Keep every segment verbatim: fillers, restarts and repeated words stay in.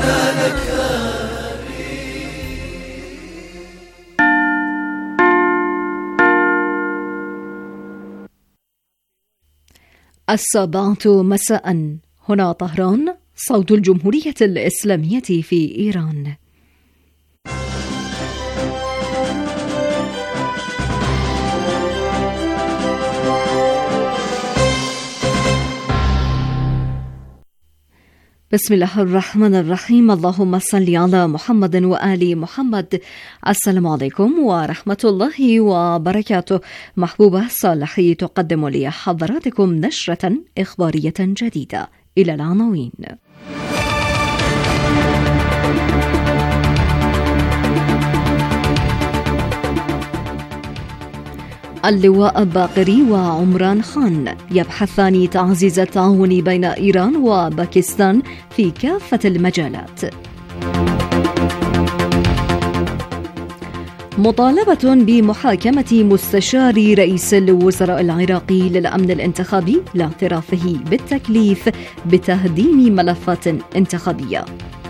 السابعة مساء، هنا طهران، صوت الجمهورية الإسلامية في إيران. بسم الله الرحمن الرحيم. اللهم صل على محمد وآل محمد. السلام عليكم ورحمة الله وبركاته. محبوبة صالحي تقدم لحضراتكم نشرة إخبارية جديدة. إلى العناوين. اللواء باقري وعمران خان يبحثان تعزيز التعاون بين إيران وباكستان في كافة المجالات. مطالبة بمحاكمة مستشار رئيس الوزراء العراقي للأمن الانتخابي لاعترافه بالتكليف بتهديم ملفات انتخابية.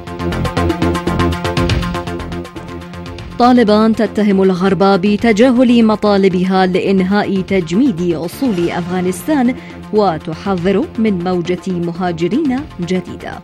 طالبان تتهم الغرب بتجاهل مطالبها لإنهاء تجميد أصول أفغانستان وتحذر من موجة مهاجرين جديدة.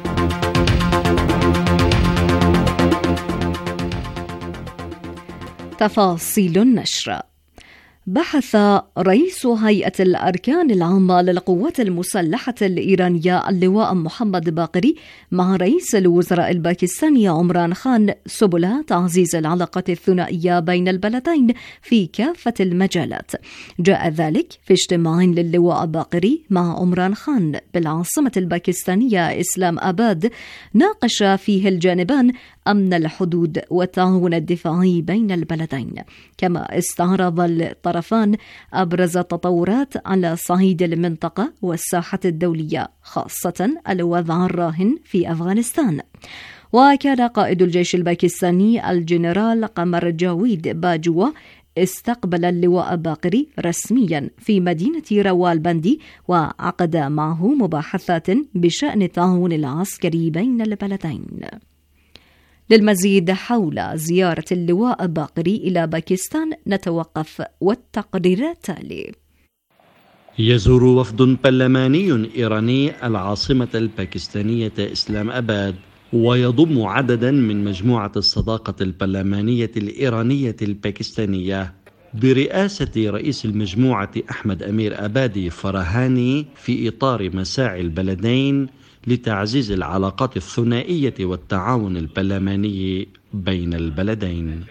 تفاصيل النشر. بحث رئيس هيئة الأركان العامة للقوات المسلحة الإيرانية اللواء محمد باقري مع رئيس الوزراء الباكستاني عمران خان سبل تعزيز العلاقات الثنائية بين البلدين في كافة المجالات. جاء ذلك في اجتماع للواء باقري مع عمران خان بالعاصمة الباكستانية إسلام آباد، ناقش فيه الجانبان أمن الحدود والتعاون الدفاعي بين البلدين، كما استعرض الطرفان أبرز التطورات على صعيد المنطقة والساحة الدولية، خاصة الوضع الراهن في أفغانستان. وكان قائد الجيش الباكستاني الجنرال قمر جاويد باجوا استقبل اللواء باقري رسميا في مدينة روالبندي وعقد معه مباحثات بشأن التعاون العسكري بين البلدين. للمزيد حول زيارة اللواء باقري إلى باكستان نتوقف والتقرير التالي. يزور وفد برلماني إيراني العاصمة الباكستانية إسلام آباد، ويضم عددا من مجموعة الصداقة البرلمانية الإيرانية الباكستانية برئاسة رئيس المجموعة أحمد أمير آبادي فرهاني، في إطار مساعي البلدين لتعزيز العلاقات الثنائية والتعاون البرلماني بين البلدين.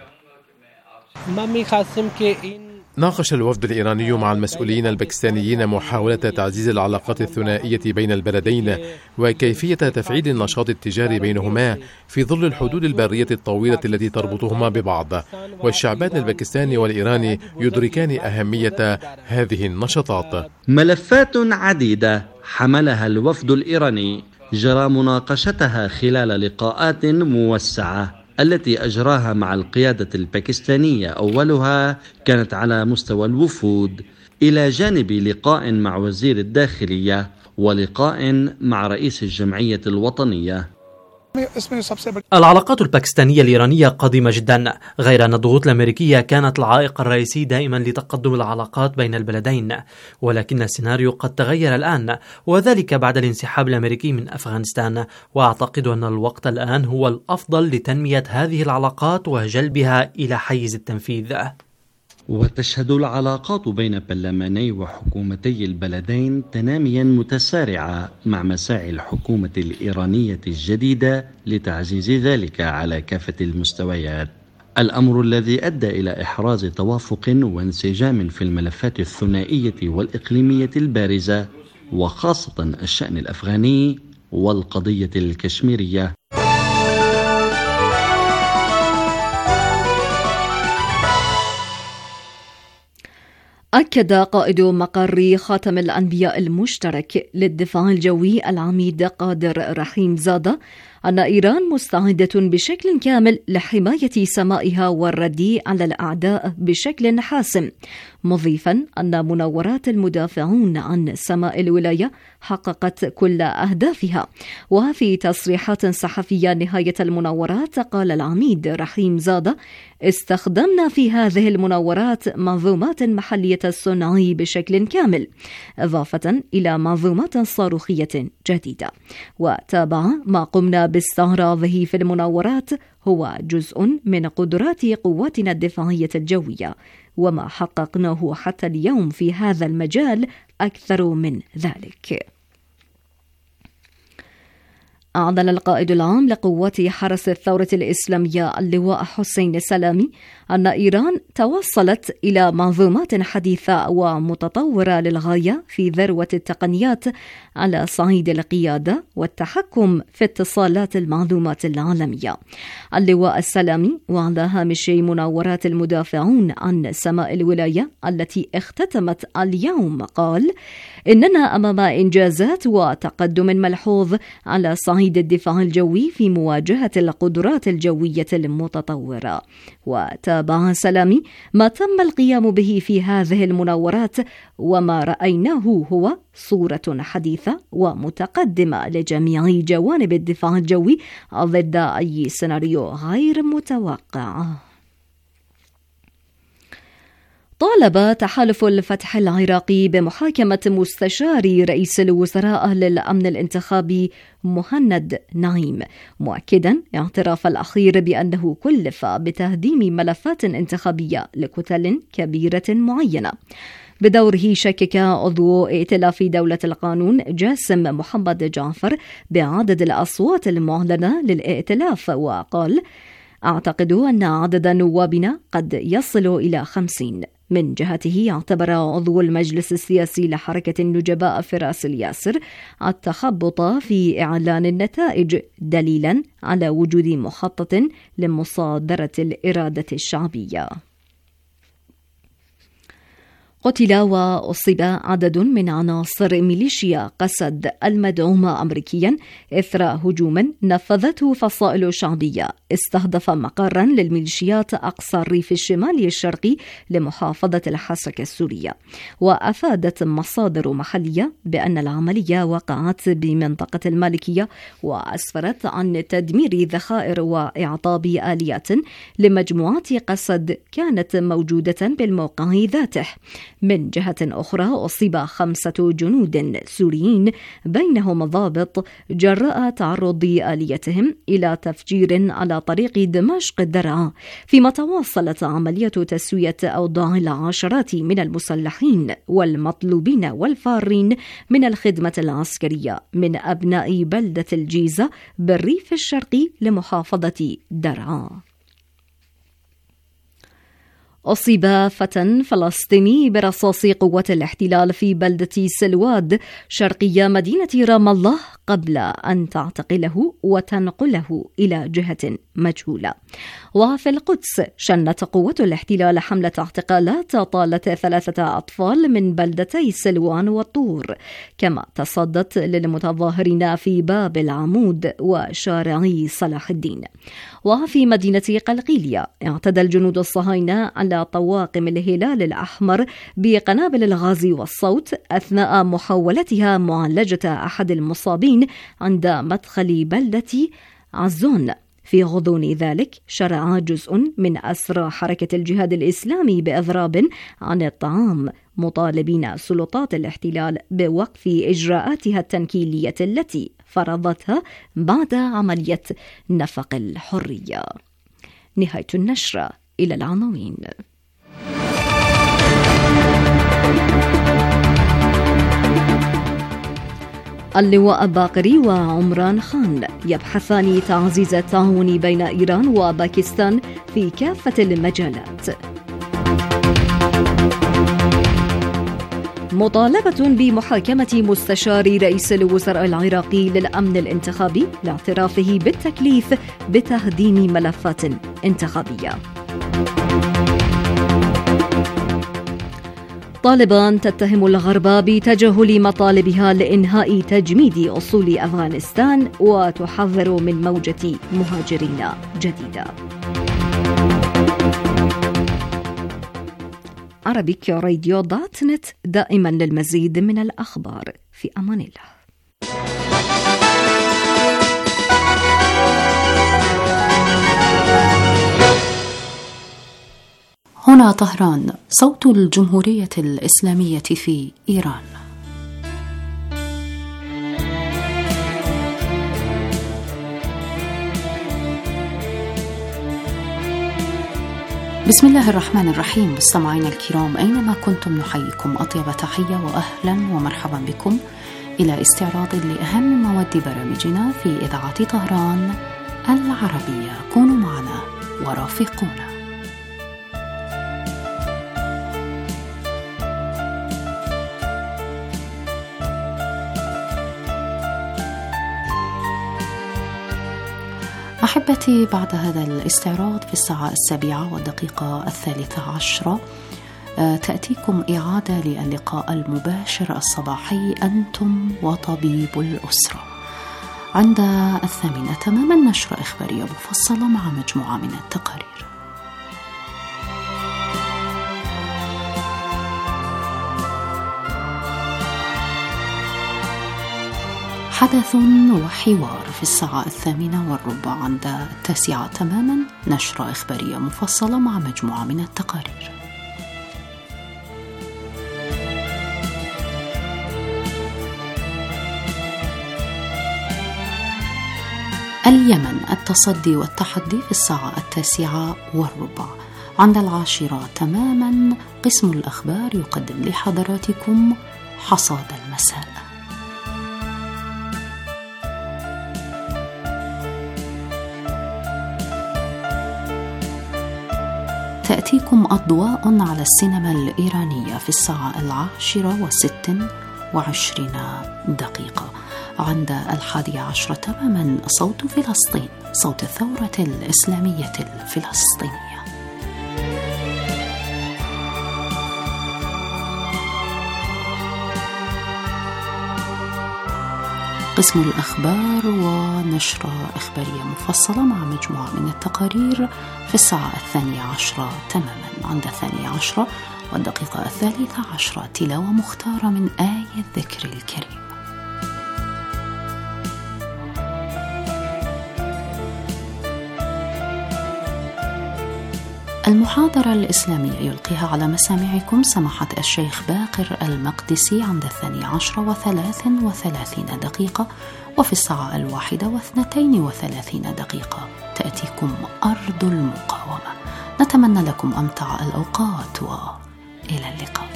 ناقش الوفد الإيراني مع المسؤولين الباكستانيين محاولة تعزيز العلاقات الثنائية بين البلدين وكيفية تفعيل النشاط التجاري بينهما في ظل الحدود البرية الطويلة التي تربطهما ببعض، والشعبان الباكستاني والإيراني يدركان أهمية هذه النشاطات. ملفات عديدة حملها الوفد الإيراني جرى مناقشتها خلال لقاءات موسعة التي أجراها مع القيادة الباكستانية. أولها كانت على مستوى الوفود، إلى جانب لقاء مع وزير الداخلية ولقاء مع رئيس الجمعية الوطنية. العلاقات الباكستانية الإيرانية قديمة جدا، غير أن الضغوط الأمريكية كانت العائق الرئيسي دائما لتقدم العلاقات بين البلدين، ولكن السيناريو قد تغير الآن، وذلك بعد الانسحاب الأمريكي من أفغانستان. وأعتقد أن الوقت الآن هو الأفضل لتنمية هذه العلاقات وجلبها إلى حيز التنفيذ. وتشهد العلاقات بين برلماني وحكومتي البلدين تناميا متسارعة مع مساعي الحكومة الإيرانية الجديدة لتعزيز ذلك على كافة المستويات، الأمر الذي أدى إلى إحراز توافق وانسجام في الملفات الثنائية والإقليمية البارزة، وخاصة الشأن الأفغاني والقضية الكشميرية. أكد قائد مقر خاتم الأنبياء المشترك للدفاع الجوي العميد قادر رحيم زادة أن إيران مستعدة بشكل كامل لحماية سمائها والرد على الأعداء بشكل حاسم، مضيفا أن مناورات المدافعون عن سماء الولاية حققت كل أهدافها. وفي تصريحات صحفية نهاية المناورات قال العميد رحيم زادة: استخدمنا في هذه المناورات منظومات محلية الصنع بشكل كامل، إضافة إلى منظومات صاروخية جديدة. وتابع: ما قمنا باستعراضه في المناورات هو جزء من قدرات قواتنا الدفاعية الجوية، وما حققناه حتى اليوم في هذا المجال أكثر من ذلك. أعلن القائد العام لقوات حرس الثورة الإسلامية اللواء حسين سلامي أن إيران توصلت إلى منظومات حديثة ومتطورة للغاية في ذروة التقنيات على صعيد القيادة والتحكم في اتصالات المعلومات العالمية. اللواء السلامي وعلى هامش مناورات المدافعون عن سماء الولاية التي اختتمت اليوم قال: إننا أمام إنجازات وتقدم ملحوظ على صعيد الدفاع الجوي في مواجهة القدرات الجوية المتطورة. وتابع سلامي: ما تم القيام به في هذه المناورات وما رأيناه هو صورة حديثة ومتقدمة لجميع جوانب الدفاع الجوي ضد أي سيناريو غير متوقع. طالب تحالف الفتح العراقي بمحاكمة مستشار رئيس الوزراء للأمن الانتخابي مهند نعيم، مؤكدا اعتراف الأخير بأنه كلف بتهديم ملفات انتخابية لكتل كبيرة معينة. بدوره شكك عضو ائتلاف دولة القانون جاسم محمد جعفر بعدد الأصوات المعلنة للائتلاف، وقال: أعتقد أن عدد نوابنا قد يصل إلى خمسين. من جهته اعتبر عضو المجلس السياسي لحركة النجباء فراس الياسر التخبط في إعلان النتائج دليلا على وجود مخطط لمصادرة الإرادة الشعبية. قتل وأصيب عدد من عناصر ميليشيا قسد المدعومة أمريكيا إثر هجوم نفذته فصائل شعبية استهدف مقرا للميليشيات أقصى الريف الشمالي الشرقي لمحافظة الحسكة السورية. وأفادت مصادر محلية بأن العملية وقعت بمنطقة المالكية وأسفرت عن تدمير ذخائر وإعطاب آليات لمجموعات قسد كانت موجودة بالموقع ذاته. من جهة أخرى أصيب خمسة جنود سوريين بينهم ضابط جراء تعرض آليتهم إلى تفجير على طريق دمشق الدرعا، فيما تواصلت عملية تسوية أوضاع العشرات من المسلحين والمطلوبين والفارين من الخدمة العسكرية من أبناء بلدة الجيزة بالريف الشرقي لمحافظة درعا. أصيب فتى فلسطيني برصاص قوة الاحتلال في بلدة سلواد شرقية مدينة رام الله قبل أن تعتقله وتنقله إلى جهة مجهولة. وفي القدس شنت قوة الاحتلال حملة اعتقالات طالت ثلاثة أطفال من بلدتي سلوان والطور، كما تصدت للمتظاهرين في باب العمود وشارعي صلاح الدين. وفي مدينة قلقيلية اعتدى الجنود الصهاينة على طواقم الهلال الأحمر بقنابل الغاز والصوت أثناء محاولتها معالجة أحد المصابين عند مدخل بلدة عزون. في غضون ذلك شرع جزء من أسرى حركة الجهاد الإسلامي بإضراب عن الطعام، مطالبين سلطات الاحتلال بوقف إجراءاتها التنكيلية التي فرضتها بعد عملية نفق الحرية. نهاية النشرة. إلى العناوين. اللواء باقري وعمران خان يبحثان تعزيز التعاون بين إيران وباكستان في كافة المجالات. مطالبة بمحاكمة مستشار رئيس الوزراء العراقي للأمن الانتخابي لاعترافه بالتكليف بتهديم ملفات انتخابية. طالبان تتهم الغرب بتجاهل مطالبها لإنهاء تجميد أصول أفغانستان وتحذر من موجة مهاجرين جديدة. عربيك راديو دوت نت، دائما للمزيد من الأخبار. في أمان الله. هنا طهران، صوت الجمهورية الإسلامية في إيران. بسم الله الرحمن الرحيم. مستمعينا الكرام أينما كنتم نحييكم أطيب تحية وأهلا ومرحبا بكم إلى استعراض لأهم مواد برامجنا في إذاعة طهران العربية. كونوا معنا ورافقونا. أحبتي، بعد هذا الاستعراض في الساعة السابعة والدقيقة الثالثة عشرة تأتيكم إعادة للقاء المباشر الصباحي أنتم وطبيب الأسرة. عند الثامنة تماما نشرة إخبارية مفصلة مع مجموعة من التقارير. حدث وحوار في الساعة الثامنة والربع. عند التاسعة تماما نشرة إخبارية مفصلة مع مجموعة من التقارير. اليمن، التصدي والتحدي في الساعة التاسعة والربع. عند العاشرة تماما قسم الأخبار يقدم لحضراتكم حصاد المساء. تأتيكم أضواء على السينما الإيرانية في الساعة العاشرة وست وعشرين دقيقة. عند الحادية عشرة تماما صوت فلسطين، صوت الثورة الإسلامية الفلسطينية. قسم الأخبار ونشرة إخبارية مفصلة مع مجموعة من التقارير في الساعة الثانية عشرة تماما. عند الثانية عشرة والدقيقة الثالثة عشرة تلاوة مختارة من آية الذكر الكريم. المحاضرة الإسلامية يلقيها على مسامعكم سماحة الشيخ باقر المقدسي عند الثانية عشرة وثلاث وثلاثين دقيقة. وفي الساعة الواحدة واثنتين وثلاثين دقيقة تأتيكم أرض المقاومة. نتمنى لكم أمتع الأوقات وإلى اللقاء.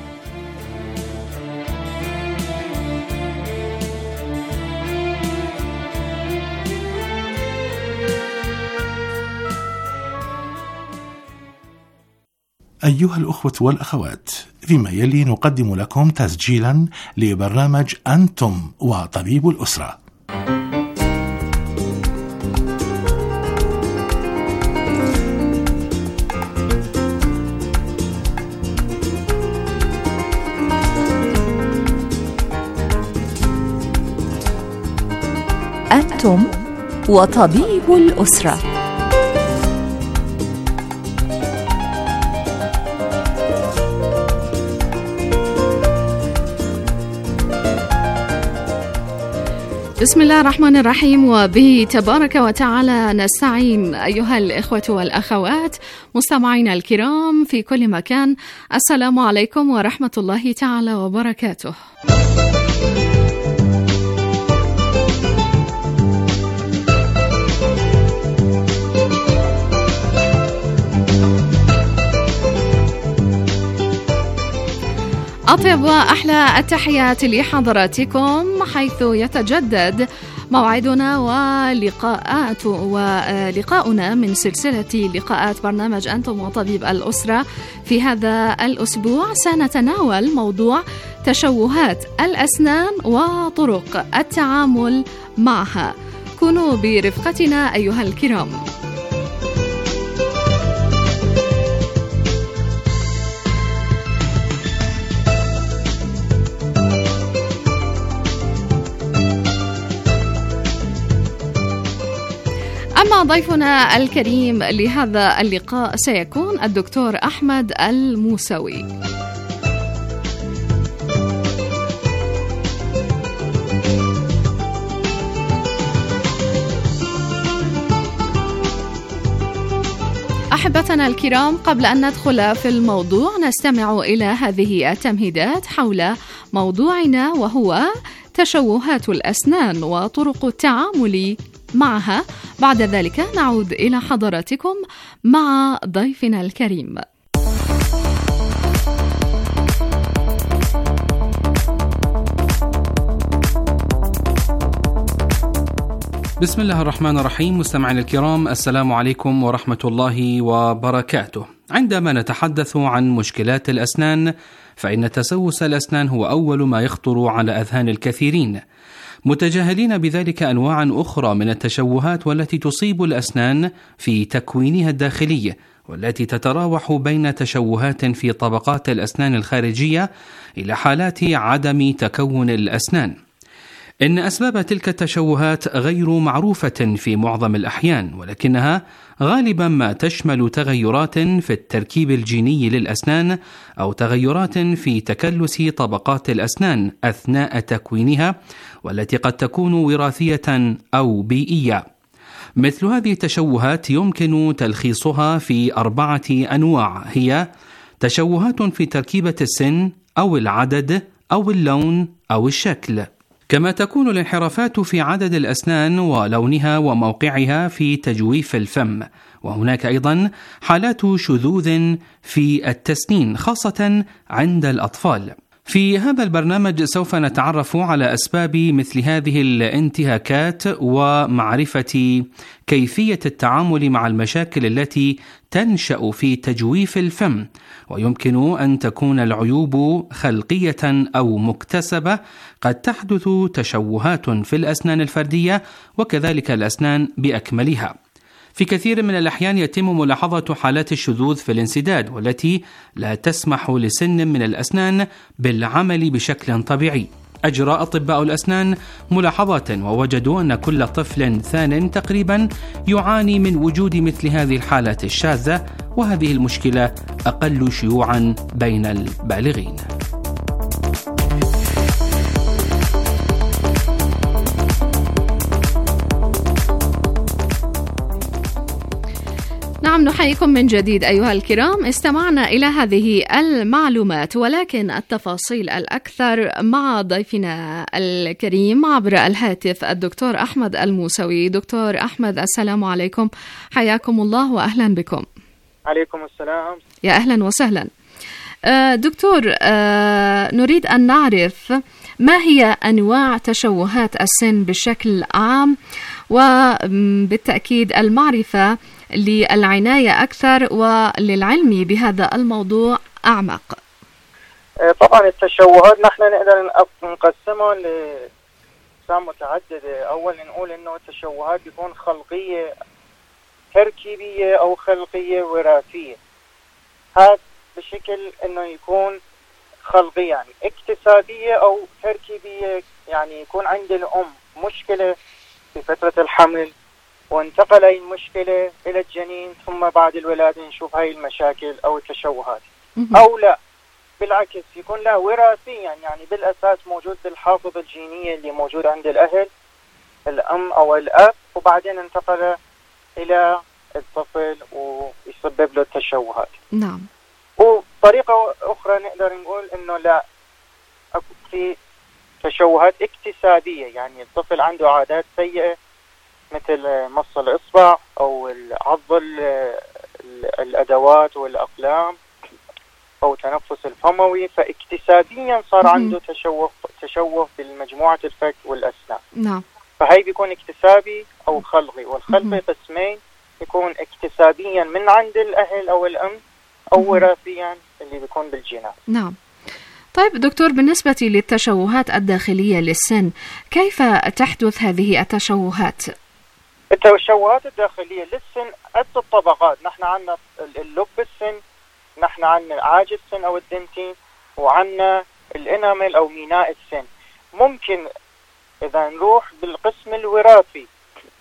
أيها الأخوة والأخوات، فيما يلي نقدم لكم تسجيلا لبرنامج أنتم وطبيب الأسرة. أنتم وطبيب الأسرة. بسم الله الرحمن الرحيم، وبه تبارك وتعالى نستعين. أيها الإخوة والأخوات مستمعينا الكرام في كل مكان، السلام عليكم ورحمة الله تعالى وبركاته. أطيب وأحلى التحيات لحضراتكم، حيث يتجدد موعدنا ولقاءات ولقاؤنا من سلسلة لقاءات برنامج أنتم وطبيب الأسرة. في هذا الأسبوع سنتناول موضوع تشوهات الأسنان وطرق التعامل معها. كونوا برفقتنا أيها الكرام. أما ضيفنا الكريم لهذا اللقاء سيكون الدكتور أحمد الموسوي. أحبتنا الكرام، قبل أن ندخل في الموضوع نستمع إلى هذه التمهيدات حول موضوعنا، وهو تشوهات الأسنان وطرق التعامل معها. بعد ذلك نعود إلى حضراتكم مع ضيفنا الكريم. بسم الله الرحمن الرحيم. مستمعينا الكرام، السلام عليكم ورحمة الله وبركاته. عندما نتحدث عن مشكلات الأسنان، فإن تسوس الأسنان هو أول ما يخطر على أذهان الكثيرين، متجاهلين بذلك أنواعا أخرى من التشوهات والتي تصيب الأسنان في تكوينها الداخلي، والتي تتراوح بين تشوهات في طبقات الأسنان الخارجية إلى حالات عدم تكون الأسنان. إن أسباب تلك التشوهات غير معروفة في معظم الأحيان، ولكنها غالبا ما تشمل تغيرات في التركيب الجيني للأسنان أو تغيرات في تكلس طبقات الأسنان أثناء تكوينها، والتي قد تكون وراثية أو بيئية. مثل هذه التشوهات يمكن تلخيصها في أربعة أنواع، هي تشوهات في تركيبة السن أو العدد أو اللون أو الشكل. كما تكون الانحرافات في عدد الأسنان ولونها وموقعها في تجويف الفم، وهناك أيضا حالات شذوذ في التسنين خاصة عند الأطفال. في هذا البرنامج سوف نتعرف على أسباب مثل هذه الانتهاكات ومعرفة كيفية التعامل مع المشاكل التي تنشأ في تجويف الفم، ويمكن أن تكون العيوب خلقية أو مكتسبة. قد تحدث تشوهات في الأسنان الفردية وكذلك الأسنان بأكملها. في كثير من الأحيان يتم ملاحظة حالات الشذوذ في الانسداد، والتي لا تسمح لسن من الأسنان بالعمل بشكل طبيعي. أجرى أطباء الأسنان ملاحظات ووجدوا أن كل طفل ثان تقريبا يعاني من وجود مثل هذه الحالات الشاذة، وهذه المشكلة أقل شيوعا بين البالغين. نعم، نحييكم من جديد أيها الكرام. استمعنا إلى هذه المعلومات، ولكن التفاصيل الأكثر مع ضيفنا الكريم عبر الهاتف الدكتور أحمد الموسوي. دكتور أحمد، السلام عليكم، حياكم الله وأهلا بكم. عليكم السلام. يا أهلا وسهلا. دكتور، نريد أن نعرف ما هي أنواع تشوهات السن بشكل عام، وبالتأكيد المعرفة للعناية أكثر وللعلم بهذا الموضوع أعمق. طبعا التشوهات نحن نقدر نقسمها لأقسام متعددة. أولا نقول إنه التشوهات بيكون خلقية تركيبية أو خلقية وراثية. هذا بشكل إنه يكون خلقية، يعني اكتسابية أو تركيبية، يعني يكون عند الأم مشكلة في فترة الحمل وانتقل هاي المشكلة إلى الجنين، ثم بعد الولادة نشوف هاي المشاكل أو التشوهات. أو لا، بالعكس يكون له وراثيا، يعني بالأساس موجود بالحافظة الجينية اللي موجود عند الأهل، الأم أو الأب، وبعدين انتقل إلى الطفل ويسبب له التشوهات. نعم. وطريقة أخرى نقدر نقول إنه لا، في تشوهات اكتسابية، يعني الطفل عنده عادات سيئة مثل مص الإصبع أو عض الأدوات والأقلام أو تنفس الفموي، فاكتسابيا صار عنده تشوه تشوه بالمجموعة الفك والأسنان. نعم. فهي بيكون اكتسابي أو خلقي، والخلقي قسمين، يكون اكتسابيا من عند الأهل أو الأم، أو وراثيا اللي بيكون بالجينات. نعم. طيب دكتور، بالنسبة للتشوهات الداخلية للسن، كيف تحدث هذه التشوهات؟ التشوهات الداخلية للسن عدة طبقات. نحن عندنا اللب السن، نحن عندنا عاج السن أو الدنتين، وعندنا الانامل أو ميناء السن. ممكن إذا نروح بالقسم الوراثي،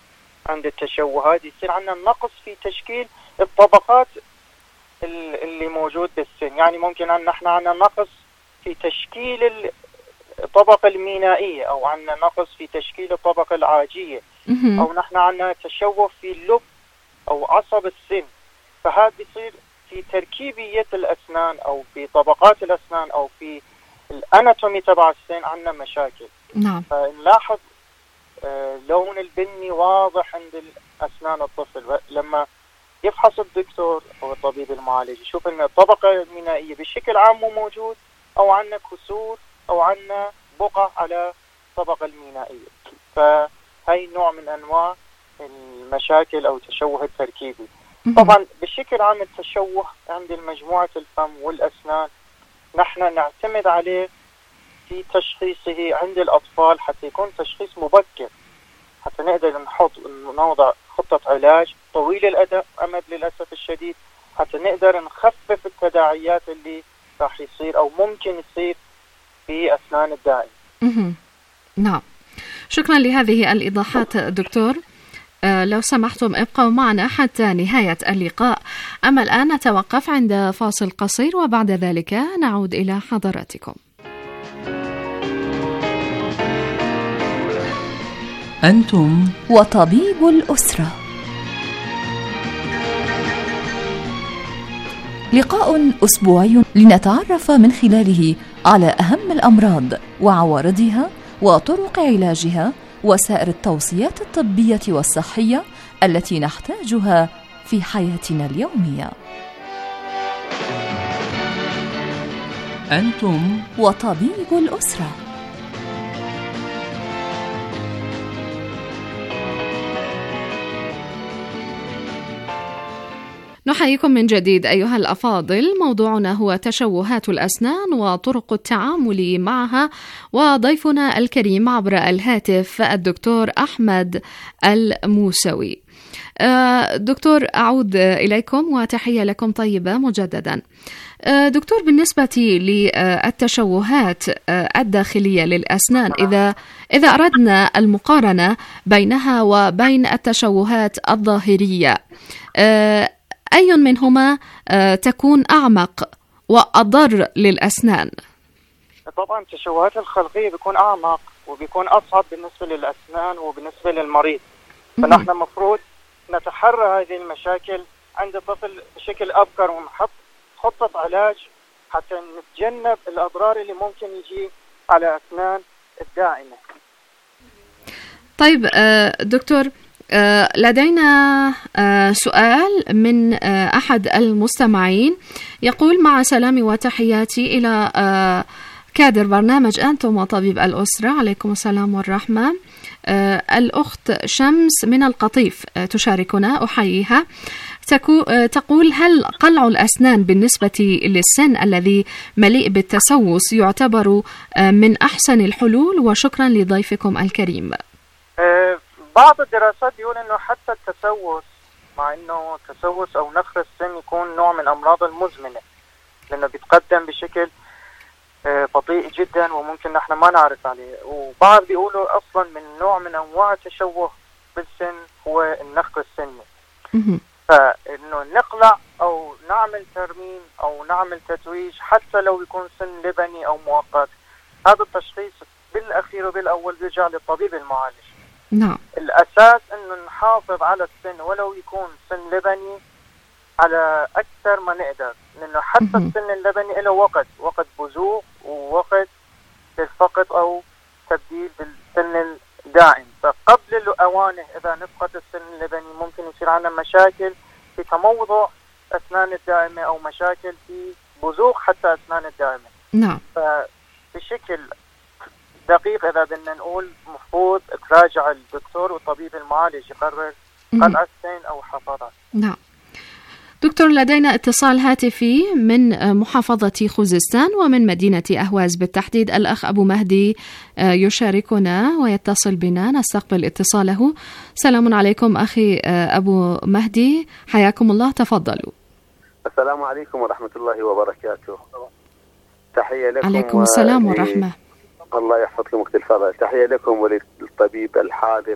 عند التشوهات يصير عندنا نقص في تشكيل الطبقات اللي موجود بالسن. يعني ممكن أن نحن عندنا نقص في تشكيل الطبقة المينائية، أو عندنا نقص في تشكيل الطبقة العاجية، أو نحن عندنا تشوه في اللب أو عصب السن. فهذا بيصير في تركيبية الأسنان أو في طبقات الأسنان أو في الأناتومي تبع السن عندنا مشاكل. نعم. فنلاحظ آه لون البني واضح عند أسنان الطفل لما يفحص الدكتور أو الطبيب المعالج، يشوف أن الطبقة المينائية بشكل عام مو موجود، أو عندنا كسور أو عندنا بقع على الطبقة المينائية. فهي نوع من أنواع المشاكل أو التشوه التركيبي. طبعا بشكل عام التشوه عند مجموعة الفم والأسنان نحن نعتمد عليه في تشخيصه عند الأطفال حتى يكون تشخيص مبكر، حتى نقدر نحط نوضع خطة علاج طويل الأمد للأسف الشديد، حتى نقدر نخفف التداعيات اللي راح يصير أو ممكن يصير في أسنان الدائم. نعم، شكرا لهذه الإيضاحات دكتور. أه لو سمحتم ابقوا معنا حتى نهاية اللقاء، أما الآن نتوقف عند فاصل قصير وبعد ذلك نعود إلى حضراتكم. أنتم وطبيب الأسرة، لقاء أسبوعي لنتعرف من خلاله على أهم الأمراض وعوارضها وطرق علاجها وسائر التوصيات الطبية والصحية التي نحتاجها في حياتنا اليومية. أنتم وطبيب الأسرة. نحييكم من جديد أيها الأفاضل. موضوعنا هو تشوهات الأسنان وطرق التعامل معها، وضيفنا الكريم عبر الهاتف الدكتور أحمد الموسوي. دكتور أعود إليكم وتحية لكم طيبة مجددا. دكتور، بالنسبة للتشوهات الداخلية للأسنان، إذا إذا أردنا المقارنة بينها وبين التشوهات الظاهرية، أي منهما تكون أعمق وأضر للأسنان؟ طبعا التشوهات الخلقية بيكون أعمق وبيكون أصعب بالنسبة للأسنان وبالنسبة للمريض. فنحن مفروض نتحرى هذه المشاكل عند الطفل بشكل أبكر ونحط خطة علاج حتى نتجنب الأضرار اللي ممكن يجي على أسنان الدائمة. طيب دكتور، لدينا سؤال من أحد المستمعين يقول: مع سلامي وتحياتي إلى كادر برنامج أنتم وطبيب الأسرة. عليكم السلام والرحمة. الأخت شمس من القطيف تشاركنا، أحييها. تقول: هل قلع الأسنان بالنسبة للسن الذي مليء بالتسوس يعتبر من أحسن الحلول؟ وشكرا لضيفكم الكريم. بعض الدراسات بيقول انه حتى التسوس، مع انه التسوس او نخر السن يكون نوع من الامراض المزمنه لانه بيتقدم بشكل بطيء جدا وممكن نحن ما نعرف عليه، وبعض بيقولوا اصلا من نوع من انواع التشوه بالسن هو النخر السني. فانه نقلع او نعمل ترميم او نعمل تتويج حتى لو يكون سن لبني او مؤقت، هذا التشخيص بالاخير وبالاول بيرجع للطبيب المعالج. نعم. الأساس إنه نحافظ على السن ولو يكون سن لبني على أكثر ما نقدر، لأنه حتى السن اللبني له وقت وقت بزوغ ووقت للفقد أو تبديل بالسن الدائم. فقبل الأوانه إذا نفقد السن اللبني ممكن يصير عندنا مشاكل في تموضع أسنان الدائمة أو مشاكل في بزوغ حتى أسنان الدائمة. نعم. فبشكل دقيق إذا بدنا نقول مفروض تراجع الدكتور والطبيب المعالج يقرر قلع السن أو حفاظه. نعم. دكتور، لدينا اتصال هاتفي من محافظة خوزستان ومن مدينة أهواز بالتحديد. الأخ أبو مهدي يشاركنا ويتصل بنا، نستقبل اتصاله. سلام عليكم أخي أبو مهدي، حياكم الله، تفضلوا. السلام عليكم ورحمة الله وبركاته. تحية لكم. عليكم السلام ورحمة. الله يحفظكم وقت الفضل. تحية لكم وللطبيب الحاذق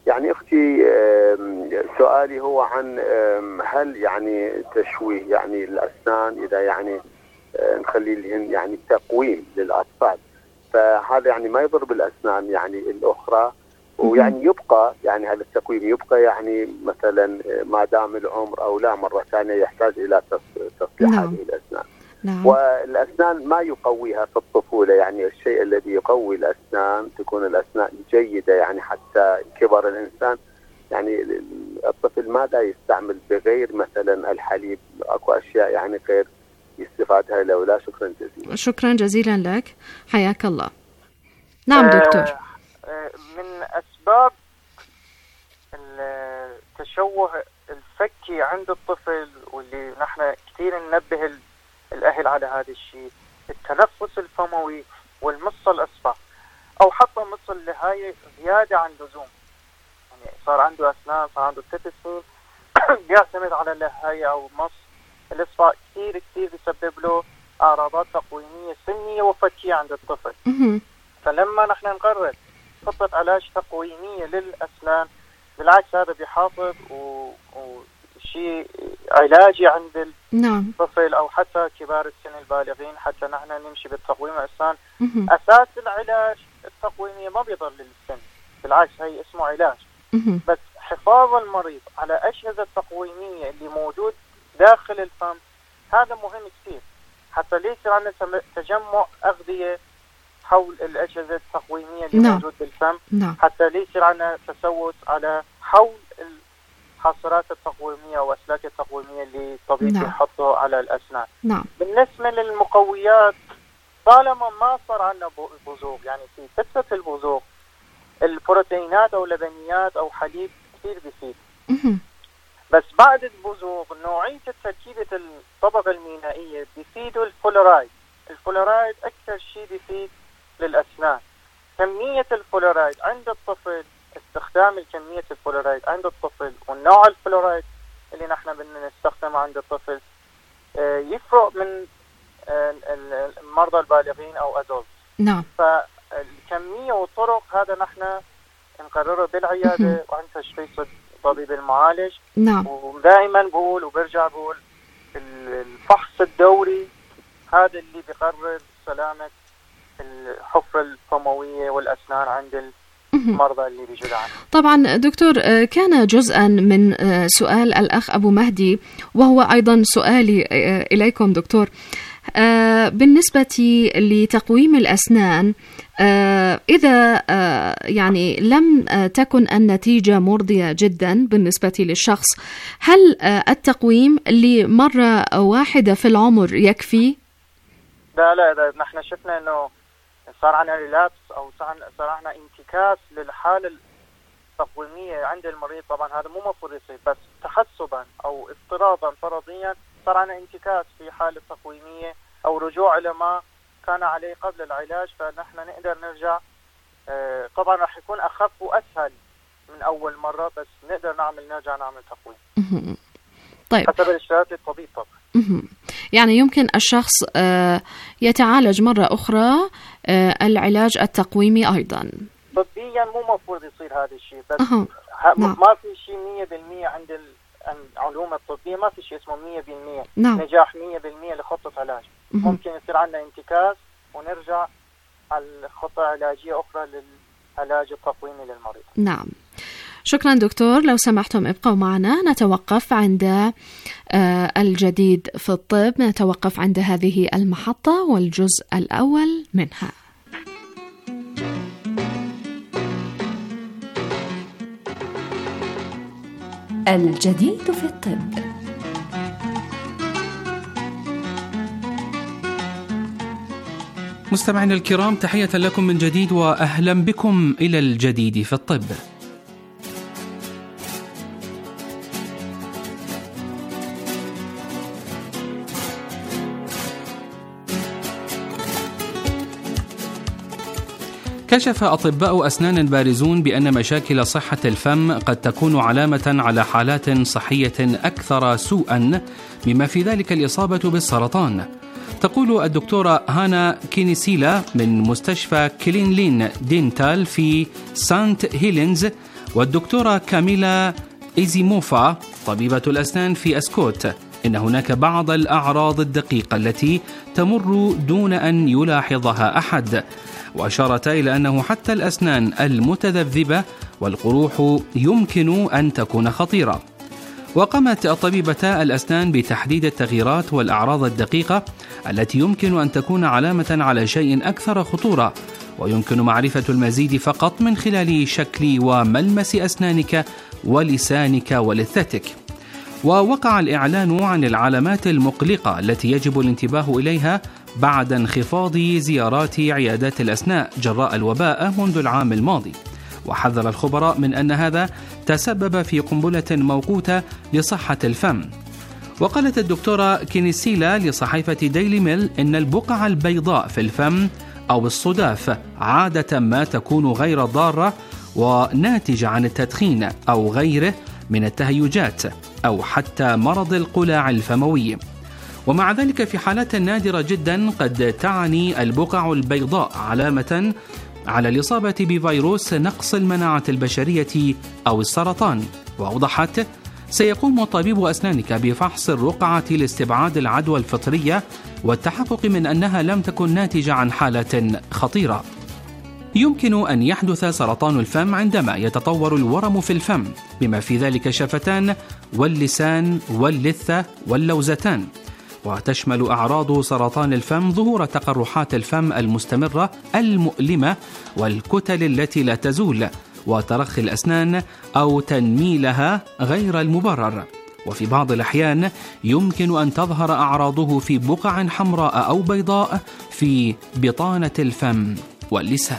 يعني أختي سؤالي هو عن هل يعني تشويه يعني الأسنان إذا يعني نخلي لهم يعني تقويم للأطفال، فهذا يعني ما يضر بالأسنان يعني الأخرى، ويعني يبقى يعني هذا التقويم يبقى يعني مثلا ما دام العمر أو لا مرة ثانية يحتاج إلى تصليح نعم. هذه الأسنان. نعم. والأسنان ما يقويها في الطفولة، يعني الشيء الذي يقوي الأسنان تكون الأسنان جيدة يعني حتى كبر الإنسان. يعني الطفل ماذا يستعمل بغير مثلا الحليب؟ أكو أشياء يعني غير يستفاد هاي لو لا. شكرا جزيلا. شكرا جزيلا لك، حياك الله. نعم دكتور. من أسباب التشوه الفكي عند الطفل واللي نحن كثير ننبه الأهل على هذا الشيء، التنفس الفموي والمص الأصفر أو حتى مص اللهاية زيادة عن اللزوم. يعني صار عنده أسنان، صار عنده ست سنين بيعتمد على اللهاية أو مص الأصفر، كثير كثير بيسبب له أعراضات تقويمية سنية وفكية عند الطفل. فلما نحن نقرر خطة علاج تقويمية للأسنان، بالعكس هذا بيحافظ وشيء علاجي عند نعم. الطفل أو حتى كبار السن البالغين، حتى نحن نمشي بالتقويم الأسنان. أساس العلاج التقويمية ما بيضر للسن، بالعكس هي اسمه علاج. بس حفاظ المريض على أجهزة التقويمية اللي موجود داخل الفم هذا مهم كثير، حتى ليس عندنا تجمع أغذية حول الأجهزة التقويمية اللي نعم. موجود بالفم. نعم. حتى ليس عندنا تسوس على حول الحاصرات التقويمية وأسلاك التقويمية اللي الطبيب نعم. يحطه على الأسنان. نعم. بالنسبة للمقويات، طالما ما صار عندنا بزوغ، يعني في فترة البزوغ البروتينات أو لبنيات أو حليب كثير بيفيد. بس بعد البزوغ نوعية تركيبة الطبقة المينائية بيفيدوا الفلورايد. الفلورايد أكثر شيء بيفيد للأسنان. كمية الفلورايد عند الطفل، استخدام الكمية الفلورايد عند الطفل والنوع الفلورايد اللي نحن بدنا نستخدمه عند الطفل يفرق من المرضى البالغين أو أدولت. نعم. فالكمية والطرق هذا نحن نقرره بالعيادة وعند تشخيص الطبيب المعالج. نعم. ودائما بقول وبرجع بقول الفحص الدوري هذا اللي بيقرر سلامة الحفرة الفموية والأسنان عند المرضى اللي بيجوا لعنا. طبعا دكتور، كان جزءا من سؤال الأخ أبو مهدي وهو أيضا سؤالي إليكم دكتور، بالنسبة لتقويم الأسنان، إذا يعني لم تكن النتيجة مرضية جدا بالنسبة للشخص، هل التقويم لمرة واحدة في العمر يكفي؟ لا لا، نحن شفنا أنه صار عنا ريلابس أو صار عنا انتكاس للحالة التقويمية عند المريض. طبعا هذا مو مفروض يصير، بس تحسبا أو افتراضا فرضيا صار عنا انتكاس في حالة تقويمية أو رجوع إلى ما كان عليه قبل العلاج، فنحن نقدر نرجع. طبعا راح يكون أخف وأسهل من أول مرة، بس نقدر نعمل نرجع نعمل تقويم. طيب. حسب الإشارات الطبيب طبعا. يعني يمكن الشخص يتعالج مرة أخرى العلاج التقويمي أيضا. طبيا مو مفروض يصير هذا الشيء، بس أه. نعم. ما في شيء مية بالمية عند العلوم الطبية، ما في شيء اسمه مية بالمية نعم. نجاح مية بالمية لخطة علاج. مه. ممكن يصير عندنا انتكاس ونرجع على خطة علاجية أخرى للعلاج التقويمي للمريض. نعم. شكرا دكتور، لو سمحتم ابقوا معنا، نتوقف عند الجديد في الطب، نتوقف عند هذه المحطة والجزء الأول منها. الجديد في الطب. مستمعينا الكرام، تحية لكم من جديد وأهلا بكم إلى الجديد في الطب. كشف أطباء أسنان بارزون بأن مشاكل صحة الفم قد تكون علامة على حالات صحية أكثر سوءا، بما في ذلك الإصابة بالسرطان. تقول الدكتورة هانا كينيسيلا من مستشفى كلينلين دينتال في سانت هيلينز، والدكتورة كاميلا إيزيموفا طبيبة الأسنان في أسكوت إن هناك بعض الأعراض الدقيقة التي تمر دون أن يلاحظها أحد، وأشارتا إلى أنه حتى الأسنان المتذبذبة والقروح يمكن أن تكون خطيرة. وقامت طبيبة الأسنان بتحديد التغييرات والأعراض الدقيقة التي يمكن أن تكون علامة على شيء أكثر خطورة، ويمكن معرفة المزيد فقط من خلال شكل وملمس أسنانك ولسانك ولثتك. ووقع الإعلان عن العلامات المقلقة التي يجب الانتباه إليها بعد انخفاض زيارات عيادات الأسنان جراء الوباء منذ العام الماضي، وحذر الخبراء من أن هذا تسبب في قنبلة موقوتة لصحة الفم. وقالت الدكتورة كينيسيلا لصحيفة ديلي ميل إن البقع البيضاء في الفم أو الصداف عادة ما تكون غير ضارة وناتجة عن التدخين أو غيره من التهيجات أو حتى مرض القلاع الفموي. ومع ذلك في حالات نادرة جدا قد تعني البقع البيضاء علامة على الإصابة بفيروس نقص المناعة البشرية أو السرطان. وأوضحت: سيقوم طبيب أسنانك بفحص الرقعة لاستبعاد العدوى الفطرية والتحقق من أنها لم تكن ناتجة عن حالة خطيرة. يمكن أن يحدث سرطان الفم عندما يتطور الورم في الفم، بما في ذلك الشفتان واللسان واللثة واللوزتان. وتشمل أعراض سرطان الفم ظهور تقرحات الفم المستمرة المؤلمة والكتل التي لا تزول، وترخي الأسنان أو تنميلها غير المبرر. وفي بعض الأحيان يمكن أن تظهر أعراضه في بقع حمراء أو بيضاء في بطانة الفم واللسان.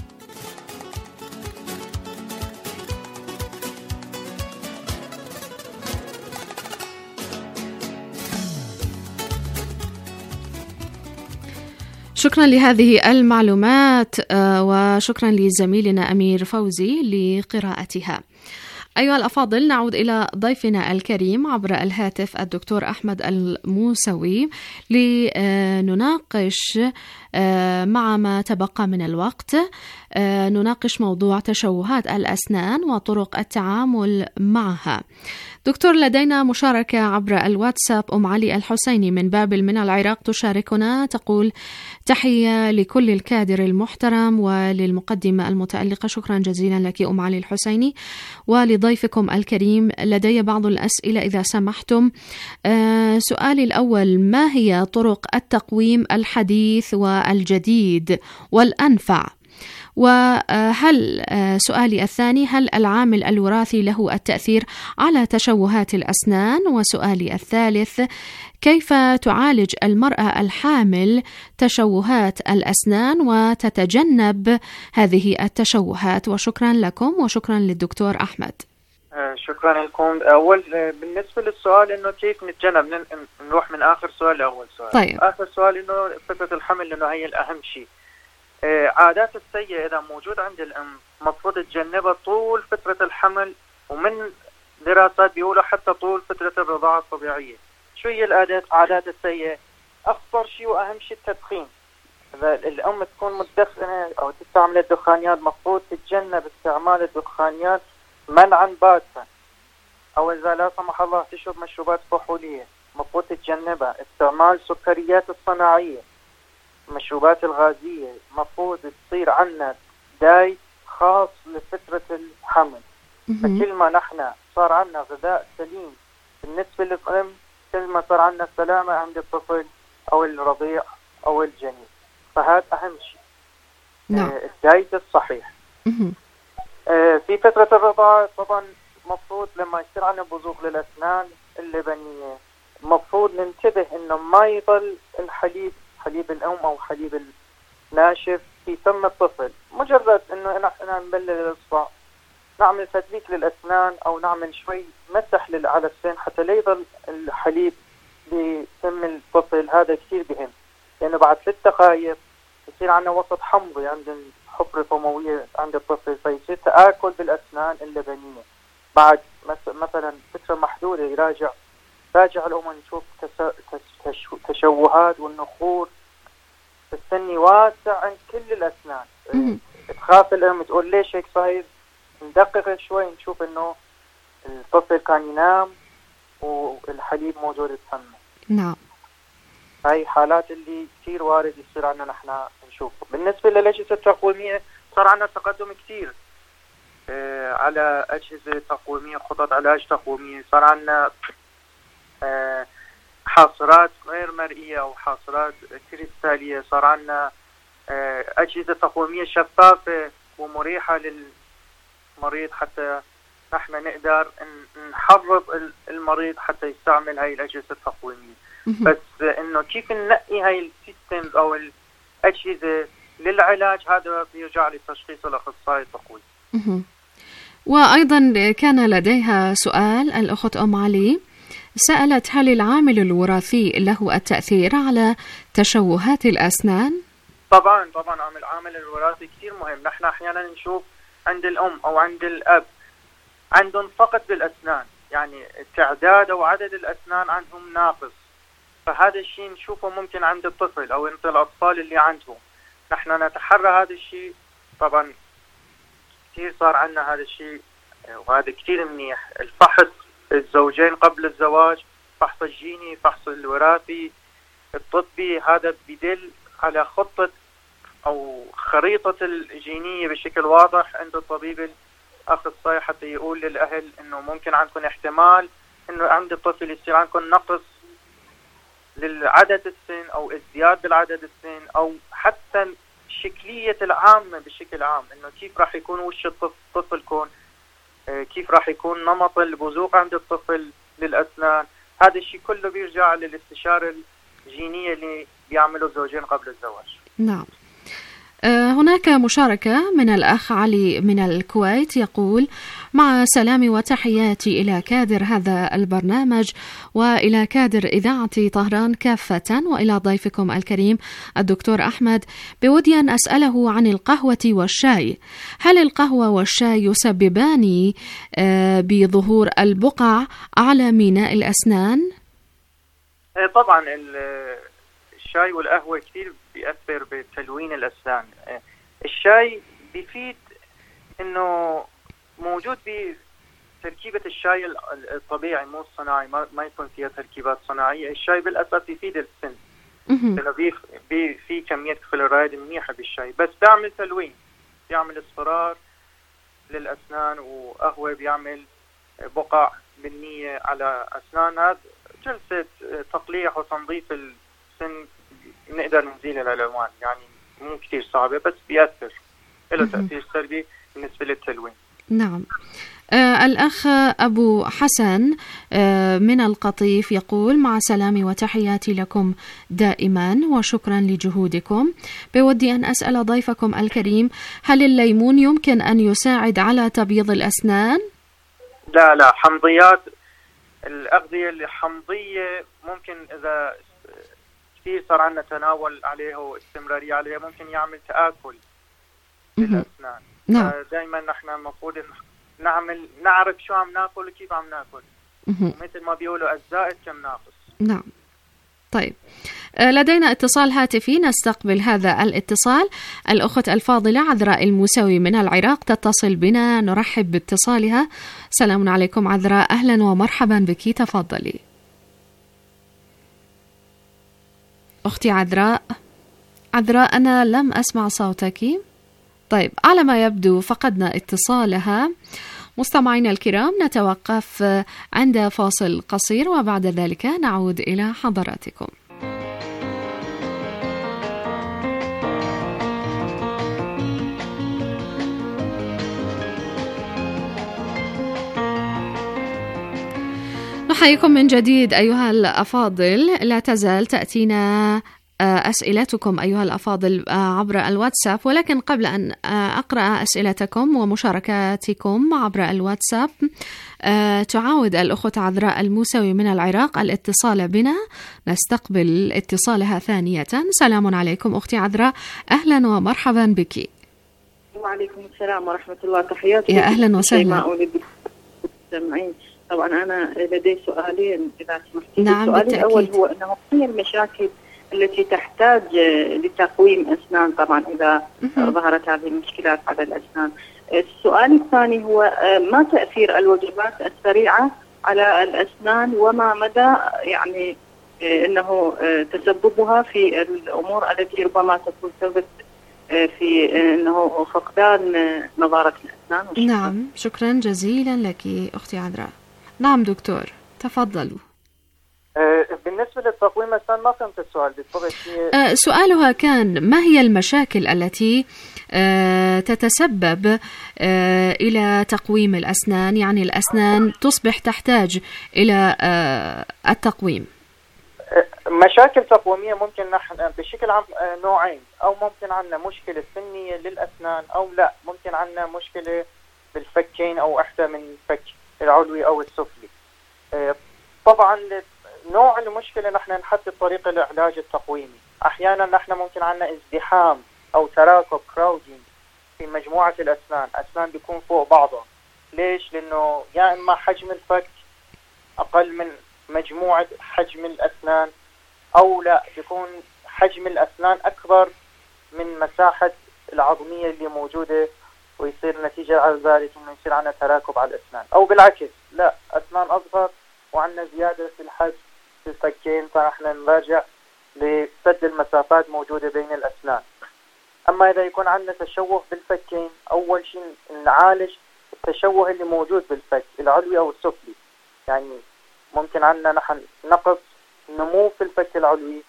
شكرا لهذه المعلومات وشكرا لزميلنا أمير فوزي لقراءتها. أيها الأفاضل، نعود إلى ضيفنا الكريم عبر الهاتف الدكتور أحمد الموسوي لنناقش مع ما تبقى من الوقت نناقش موضوع تشوهات الأسنان وطرق التعامل معها. دكتور، لدينا مشاركة عبر الواتساب. أم علي الحسيني من بابل من العراق تشاركنا، تقول: تحية لكل الكادر المحترم وللمقدمة المتألقة. شكرا جزيلا لك أم علي الحسيني ولضيفكم الكريم. لدي بعض الأسئلة إذا سمحتم. آه سؤالي الأول: ما هي طرق التقويم الحديث والجديد والأنفع؟ وهل سؤالي الثاني: هل العامل الوراثي له التأثير على تشوهات الأسنان؟ وسؤالي الثالث: كيف تعالج المرأة الحامل تشوهات الأسنان وتتجنب هذه التشوهات؟ وشكرا لكم وشكرا للدكتور أحمد. شكرا لكم. أول بالنسبة للسؤال إنه كيف نتجنب، نروح من آخر سؤال لأول سؤال. طيب. آخر سؤال إنه فترة الحمل إنه هي الأهم شيء. عادات السيئة إذا موجود عند الأم مفروض تتجنبها طول فترة الحمل، ومن دراسات بيقولوا حتى طول فترة الرضاعة الطبيعية. شو هي العادات عادات السيئة؟ أخطر شيء وأهم شيء التدخين. إذا الأم تكون مدخنة أو تستعمل الدخانيات مفروض تتجنب استعمال الدخانيات منعا باتا، أو إذا لا سمح الله تشرب مشروبات كحولية مفروض تتجنبها. استعمال السكريات الصناعية، المشروبات الغازية مفروض تصير عنا داي خاص لفترة الحمل. فكل ما نحن صار عنا غذاء سليم بالنسبة للأم، كل ما صار عنا سلامة عند الطفل أو الرضيع أو الجنين. فهذا أهم شيء. نعم. الدايت الصحيح. آه في فترة الرضاعة طبعا مفروض لما يصير عنا بزوغ للأسنان اللبنية مفروض ننتبه إنه ما يضل الحليب حليب الأم أو حليب الناشف في فم الطفل. مجرد إنه نحن نبلل الإصبع، نعمل تدليك للأسنان أو نعمل شوي مسح على السن حتى لا يضل الحليب بفم الطفل. هذا كثير مهم، لأنه بعد ست دقائق يصير عندنا وسط حمضي عند الحفرة الفموية عند الطفل، فيصير تآكل بالأسنان اللبنية. بعد مثلا فترة محدودة يراجع راجع الأم نشوف تشوهات والنخور السني واسع عند كل الأسنان. تخاف الأم تقول ليش هيك صاير؟ ندقق شوي نشوف إنه الطفل كان ينام والحليب موجود بفمه. نعم. هاي حالات اللي كثير وارد يصير عنا نحن نشوفه. بالنسبة للأجهزة التقويمية صار عنا تقدم كثير آه على أجهزة تقويمية، خطط علاج تقويمية، صار عنا آه حاصرات غير مرئية أو حاصرات كريستالية، صار عنا آه أجهزة تقويمية شفافة ومريحة للمريض حتى نحن نقدر نحرض المريض حتى يستعمل هاي الأجهزة التقويمية. بس إنه كيف ننقي هاي السيستم أو الأجهزة للعلاج هذا بيرجع لتشخيص الأخصائي التقويم. وأيضا كان لديها سؤال الأخت أم علي، سألت هل العامل الوراثي له التأثير على تشوهات الأسنان؟ طبعا طبعا العامل الوراثي كثير مهم. نحن أحيانا نشوف عند الأم أو عند الأب عندهم فقد بالأسنان، يعني التعداد أو عدد الأسنان عندهم ناقص، فهذا الشيء نشوفه ممكن عند الطفل أو عند الأطفال اللي عندهم. نحن نتحرى هذا الشيء، طبعا كثير صار عندنا هذا الشيء وهذا كثير منيح. الفحص الزوجين قبل الزواج، فحص الجيني، فحص الوراثي الطبي، هذا بدل على خطة أو خريطة الجينية بشكل واضح عند الطبيب الأخصائي حتى يقول للأهل إنه ممكن عندكم احتمال إنه عند الطفل يصير عندكم نقص للعدد السن أو ازدياد بالعدد السن أو حتى الشكلية العامة بشكل عام، إنه كيف راح يكون وش الطفل كون، كيف راح يكون نمط البزوق عند الطفل للأسنان. هذا الشيء كله بيرجع للاستشارة الجينية اللي بيعملوا الزوجين قبل الزواج. نعم. هناك مشاركة من الأخ علي من الكويت يقول: مع سلامي وتحياتي إلى كادر هذا البرنامج وإلى كادر إذاعة طهران كافة وإلى ضيفكم الكريم الدكتور أحمد، بودي أن أسأله عن القهوة والشاي. هل القهوة والشاي يسببان بظهور البقع على ميناء الأسنان؟ طبعا الشاي والقهوة كثير بيأثر بتلوين الأسنان. الشاي بيفيد إنه موجود بتركيبة الشاي الطبيعي مو الصناعي، ما, ما يكون فيها تركيبات صناعية. الشاي بالأساس يفيد السن لأنه بي بي في كمية فلورايد منيحة بالشاي، بس بيعمل تلوين، بيعمل اصفرار للأسنان، وقهوة بيعمل بقع بنية على أسنان. هذا جلسة تقليح وتنظيف السن نقدر نزيل الألوان، يعني مو كتير صعبة بس بيأثر له تأثير سلبي بالنسبة للتلوين. نعم. آه الأخ أبو حسن آه من القطيف يقول: مع سلامي وتحياتي لكم دائما وشكرا لجهودكم، بودي أن أسأل ضيفكم الكريم هل الليمون يمكن أن يساعد على تبييض الأسنان؟ لا لا، حمضيات الأغذية الحمضية ممكن إذا كثير صار عندنا تناول عليه واستمرارية عليه ممكن يعمل تآكل للأسنان. نعم. دائما نحن المفروض نعمل نعرف شو عم ناكل وكيف عم ناكل، مثل ما بيقولوا الزائد كم ناقص. نعم. طيب، لدينا اتصال هاتفي نستقبل هذا الاتصال. الأخت الفاضلة عذراء الموسوي من العراق تتصل بنا، نرحب باتصالها. سلام عليكم عذراء، أهلا ومرحبا بك، تفضلي. أختي عذراء عذراء أنا لم أسمع صوتك. طيب، على ما يبدو فقدنا اتصالها. مستمعينا الكرام، نتوقف عند فاصل قصير وبعد ذلك نعود إلى حضراتكم. نحييكم من جديد أيها الأفاضل. لا تزال تأتينا أسئلتكم أيها الأفاضل عبر الواتساب، ولكن قبل أن أقرأ أسئلتكم ومشاركاتكم عبر الواتساب تعاود الأخت عذراء الموسوي من العراق الاتصال بنا، نستقبل اتصالها ثانية. سلام عليكم أختي عذراء، أهلا ومرحبا بك. وعليكم السلام ورحمة الله، تحياتي. يا أهلا وسهلا. طبعا أنا لدي سؤالين إذا سمحتي. نعم، السؤال بالتأكيد. الأول هو أنه هي المشاكل التي تحتاج لتقويم أسنان، طبعا إذا ظهرت هذه المشكلات على الأسنان، السؤال الثاني هو ما تأثير الوجبات السريعة على الأسنان، وما مدى يعني أنه تسببها في الأمور التي ربما تكون سبب في أنه فقدان نضارة الأسنان؟ نعم، شكرا جزيلا لك أختي عذراء. نعم دكتور، تفضلوا. بالنسبة للتقويم الأسنان ما فهمت السؤال بالضبط. أه سؤالها كان: ما هي المشاكل التي أه تتسبب أه إلى تقويم الأسنان، يعني الأسنان تصبح تحتاج إلى أه التقويم؟ مشاكل تقويمية ممكن نحن بشكل عام نوعين، أو ممكن عندنا مشكلة سنية للأسنان، أو لا ممكن عندنا مشكلة بالفكين أو إحدى من الفك العلوي أو السفلي. طبعا نوع المشكلة نحن نحدد طريقة العلاج التقويمي. أحيانا نحن ممكن عندنا ازدحام أو تراكب كراودينج في مجموعة الأسنان، أسنان بيكون فوق بعضها. ليش؟ لأنه يا إما حجم الفك أقل من مجموعة حجم الأسنان، أو لا بيكون حجم الأسنان أكبر من مساحة العظمية اللي موجودة، ويصير نتيجة على ذلك إنه يصير عندنا تراكب على الأسنان. أو بالعكس، لا أسنان أصغر وعندنا زيادة في الحجم في الفكين، فنحن نراجع لسد المسافات موجودة بين الأسنان. أما إذا يكون عندنا تشوه بالفكين، أول شيء نعالج التشوه اللي موجود بالفك العلوي أو السفلي. يعني ممكن عندنا نحن نقص نمو في الفك العلوي،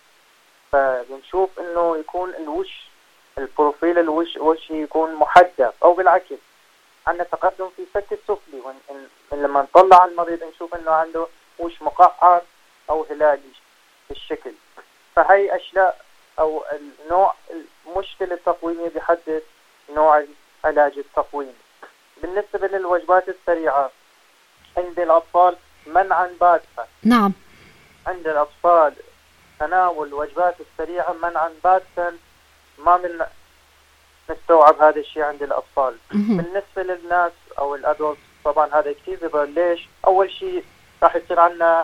فبنشوف إنه يكون الوش البروفيل الوش وشي يكون محدب، أو بالعكس عندنا تقدم في الفك السفلي، ولما نطلع المريض نشوف إنه عنده وش مقعر أو هلالي بالشكل. فهي أشياء أو النوع المشكلة التقويمية بيحدد نوع العلاج التقويمي. بالنسبة للوجبات السريعة عند الأطفال منعا باتا. نعم، عند الأطفال تناول الوجبات السريعة منعا باتا، ما من نستوعب هذا الشيء عند الأطفال. بالنسبة للناس أو الأدولت طبعا هذا كثير بيضر. ليش؟ أول شيء راح يصير عندنا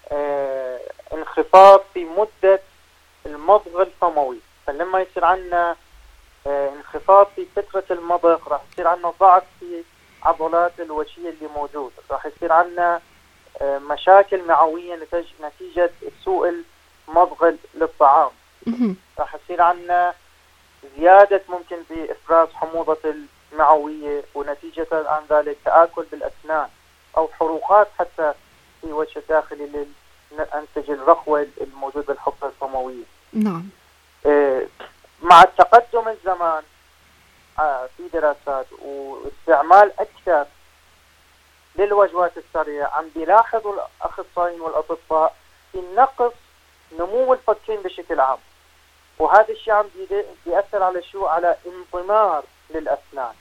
اه انخفاض في مدة المضغ الفموي، فلما يصير عندنا اه انخفاض في فترة المضغ راح يصير عندنا ضعف في عضلات الوجهية اللي موجود، راح يصير عندنا اه مشاكل معوية نتيجة سوء المضغ للطعام. راح يصير عندنا زيادة ممكن في إفراز حموضة المعوية، ونتيجة عن ذلك تآكل بالأسنان أو حروقات حتى في وجه الداخلي للأنسج الرخوة الموجود بالحفرة الفموية. نعم. إيه مع التقدم الزمان آه في دراسات واستعمال أكثر للوجبات السريعة عم بيلاحظوا الأخصائيين والأطباء في نقص نمو الفكين بشكل عام، وهذا الشيء عم بيأثر على شو؟ على انضمار للأسنان.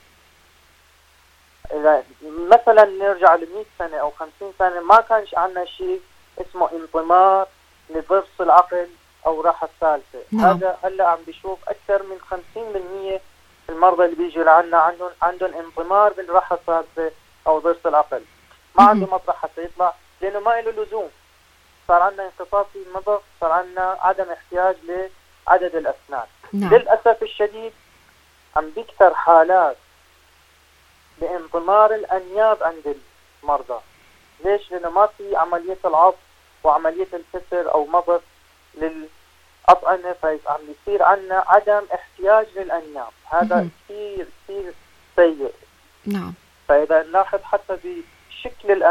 إذا مثلا نرجع لمئة سنة أو خمسين سنة ما كانش عندنا شيء اسمه انضمار لضرس العقل أو راحة الثالثة. نعم. هذا هلا عم بيشوف أكثر من خمسين بالمئة المرضى اللي بيجوا لعنا عندهم عندهم انضمار بالراحة الثالثة أو ضرس العقل، ما عنده مطرح حتى يطلع لأنه ما له لزوم. صار عندنا انخفاض في المضغ، صار عندنا عدم احتياج لعدد الأسنان. نعم. للأسف الشديد عم بيكثر حالات بانضمار الأنياب عند المرضى. ليش؟ لأنه ما في عملية العض وعملية الكسر أو مضغ للأطعنة، فعم يصير عندنا عدم احتياج للأنياب. هذا كثير كثير سيء. نعم. فإذا نلاحظ حتى بشكل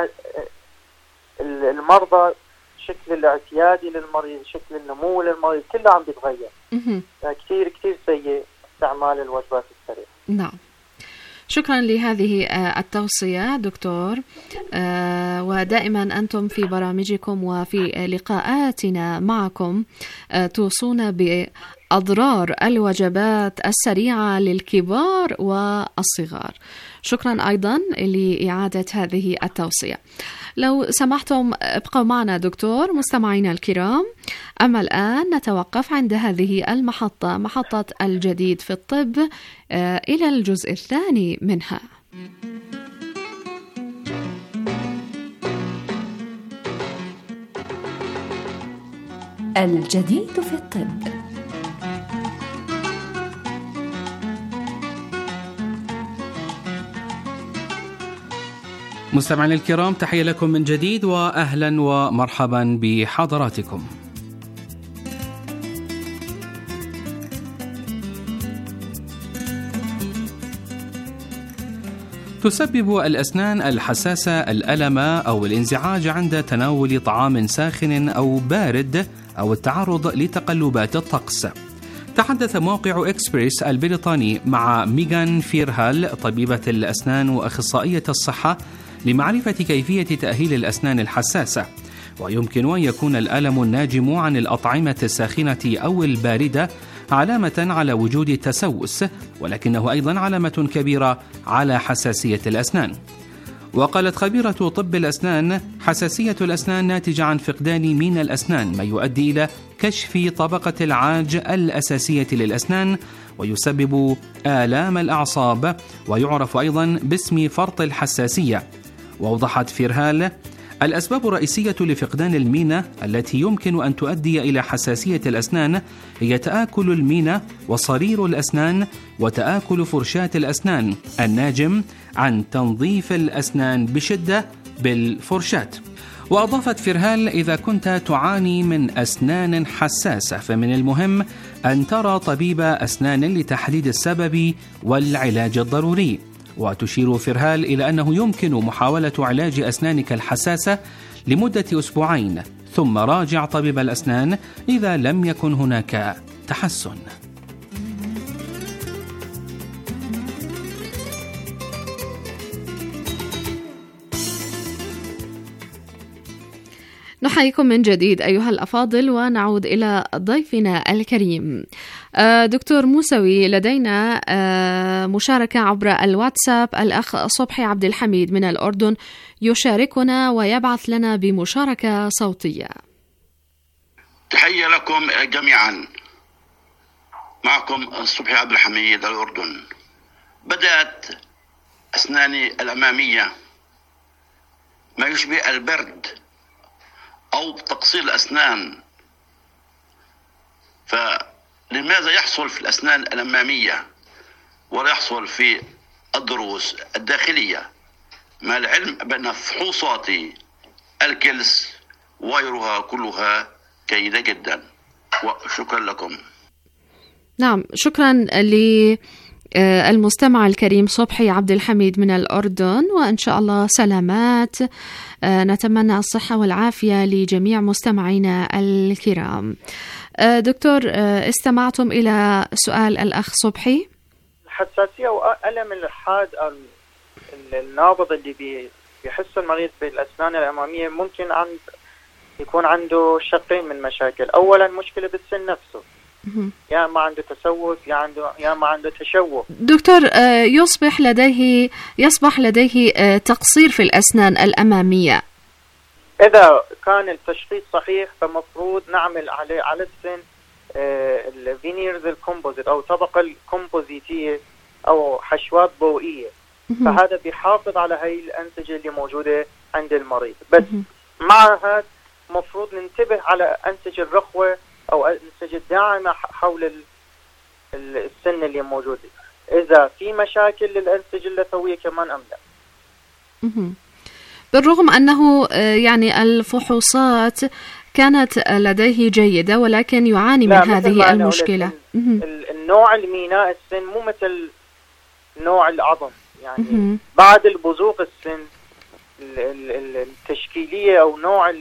المرضى، شكل الاعتيادي للمريض، شكل النمو للمريض، كله عم بيتغير. كثير كثير سيء استعمال الوجبات السريعة. نعم. شكرا لهذه التوصية دكتور، ودائما أنتم في برامجكم وفي لقاءاتنا معكم توصون بأضرار الوجبات السريعة للكبار والصغار. شكرا أيضا لإعادة هذه التوصية. لو سمحتم ابقوا معنا دكتور مستمعينا الكرام. أما الآن نتوقف عند هذه المحطة، محطة الجديد في الطب، إلى الجزء الثاني منها. الجديد في الطب. مستمعينا الكرام، تحية لكم من جديد وأهلا ومرحبا بحضراتكم. تسبب الأسنان الحساسة الألم أو الانزعاج عند تناول طعام ساخن أو بارد أو التعرض لتقلبات الطقس. تحدث موقع إكسبريس البريطاني مع ميغان فيرهال طبيبة الأسنان وأخصائية الصحة لمعرفة كيفية تأهيل الأسنان الحساسة، ويمكن أن يكون الألم الناجم عن الأطعمة الساخنة أو الباردة علامة على وجود تسوس، ولكنه أيضا علامة كبيرة على حساسية الأسنان. وقالت خبيرة طب الأسنان: حساسية الأسنان ناتجة عن فقدان مينا الأسنان، ما يؤدي إلى كشف طبقة العاج الأساسية للأسنان ويسبب آلام الأعصاب، ويعرف أيضا باسم فرط الحساسية. وأوضحت فيرهال: الأسباب الرئيسية لفقدان المينا التي يمكن أن تؤدي إلى حساسية الأسنان هي تآكل المينا وصرير الأسنان وتآكل فرشاة الأسنان الناجم عن تنظيف الأسنان بشدة بالفرشاة. وأضافت فيرهال: إذا كنت تعاني من أسنان حساسة فمن المهم أن ترى طبيب أسنان لتحديد السبب والعلاج الضروري. وتشير فيرهال إلى أنه يمكن محاولة علاج أسنانك الحساسة لمدة أسبوعين، ثم راجع طبيب الأسنان إذا لم يكن هناك تحسن. نحييكم من جديد أيها الأفاضل، ونعود إلى ضيفنا الكريم دكتور موسوي. لدينا مشاركة عبر الواتساب، الأخ صبحي عبد الحميد من الأردن يشاركنا ويبعث لنا بمشاركة صوتية. تحية لكم جميعا، معكم صبحي عبد الحميد الأردن. بدأت أسناني الأمامية ما يشبه البرد أو تقصير الأسنان، فلماذا يحصل في الأسنان الأمامية ولا يحصل في الضروس الداخلية؟ مع العلم بأن فحوصاتي الكلس وغيرها كلها جيدة جدا، وشكرا لكم. نعم، شكرا للمستمع الكريم صبحي عبد الحميد من الأردن، وإن شاء الله سلامات. نتمنى الصحة والعافية لجميع مستمعينا الكرام. دكتور، استمعتم إلى سؤال الأخ صبحي؟ الحساسية وألم الحاد النابض اللي بيحس المريض بالأسنان الأمامية ممكن عند يكون عنده شقين من مشاكل. أولا مشكلة بالسن نفسه، يا ما عنده تسوس يا عنده يا ما عنده تشوه. دكتور، يصبح لديه يصبح لديه تقصير في الأسنان الأمامية. إذا كان التشخيص صحيح فمفروض نعمل عليه على السن الفينيرز الكومبوزيت أو طبقة الكومبوزيتية أو حشوات ضوئية، فهذا بيحافظ على هاي الأنسجة اللي موجودة عند المريض. بس مع هذا مفروض ننتبه على أنسجة الرخوة أو أنسجة الداعمة حول السن اللي موجودة، إذا في مشاكل للأنسجة اللثوية كمان أم لا. بالرغم أنه يعني الفحوصات كانت لديه جيدة، ولكن يعاني من هذه المشكلة. النوع الميناء السن مو مثل نوع العظم، يعني بعد البزوق السن التشكيلية أو نوع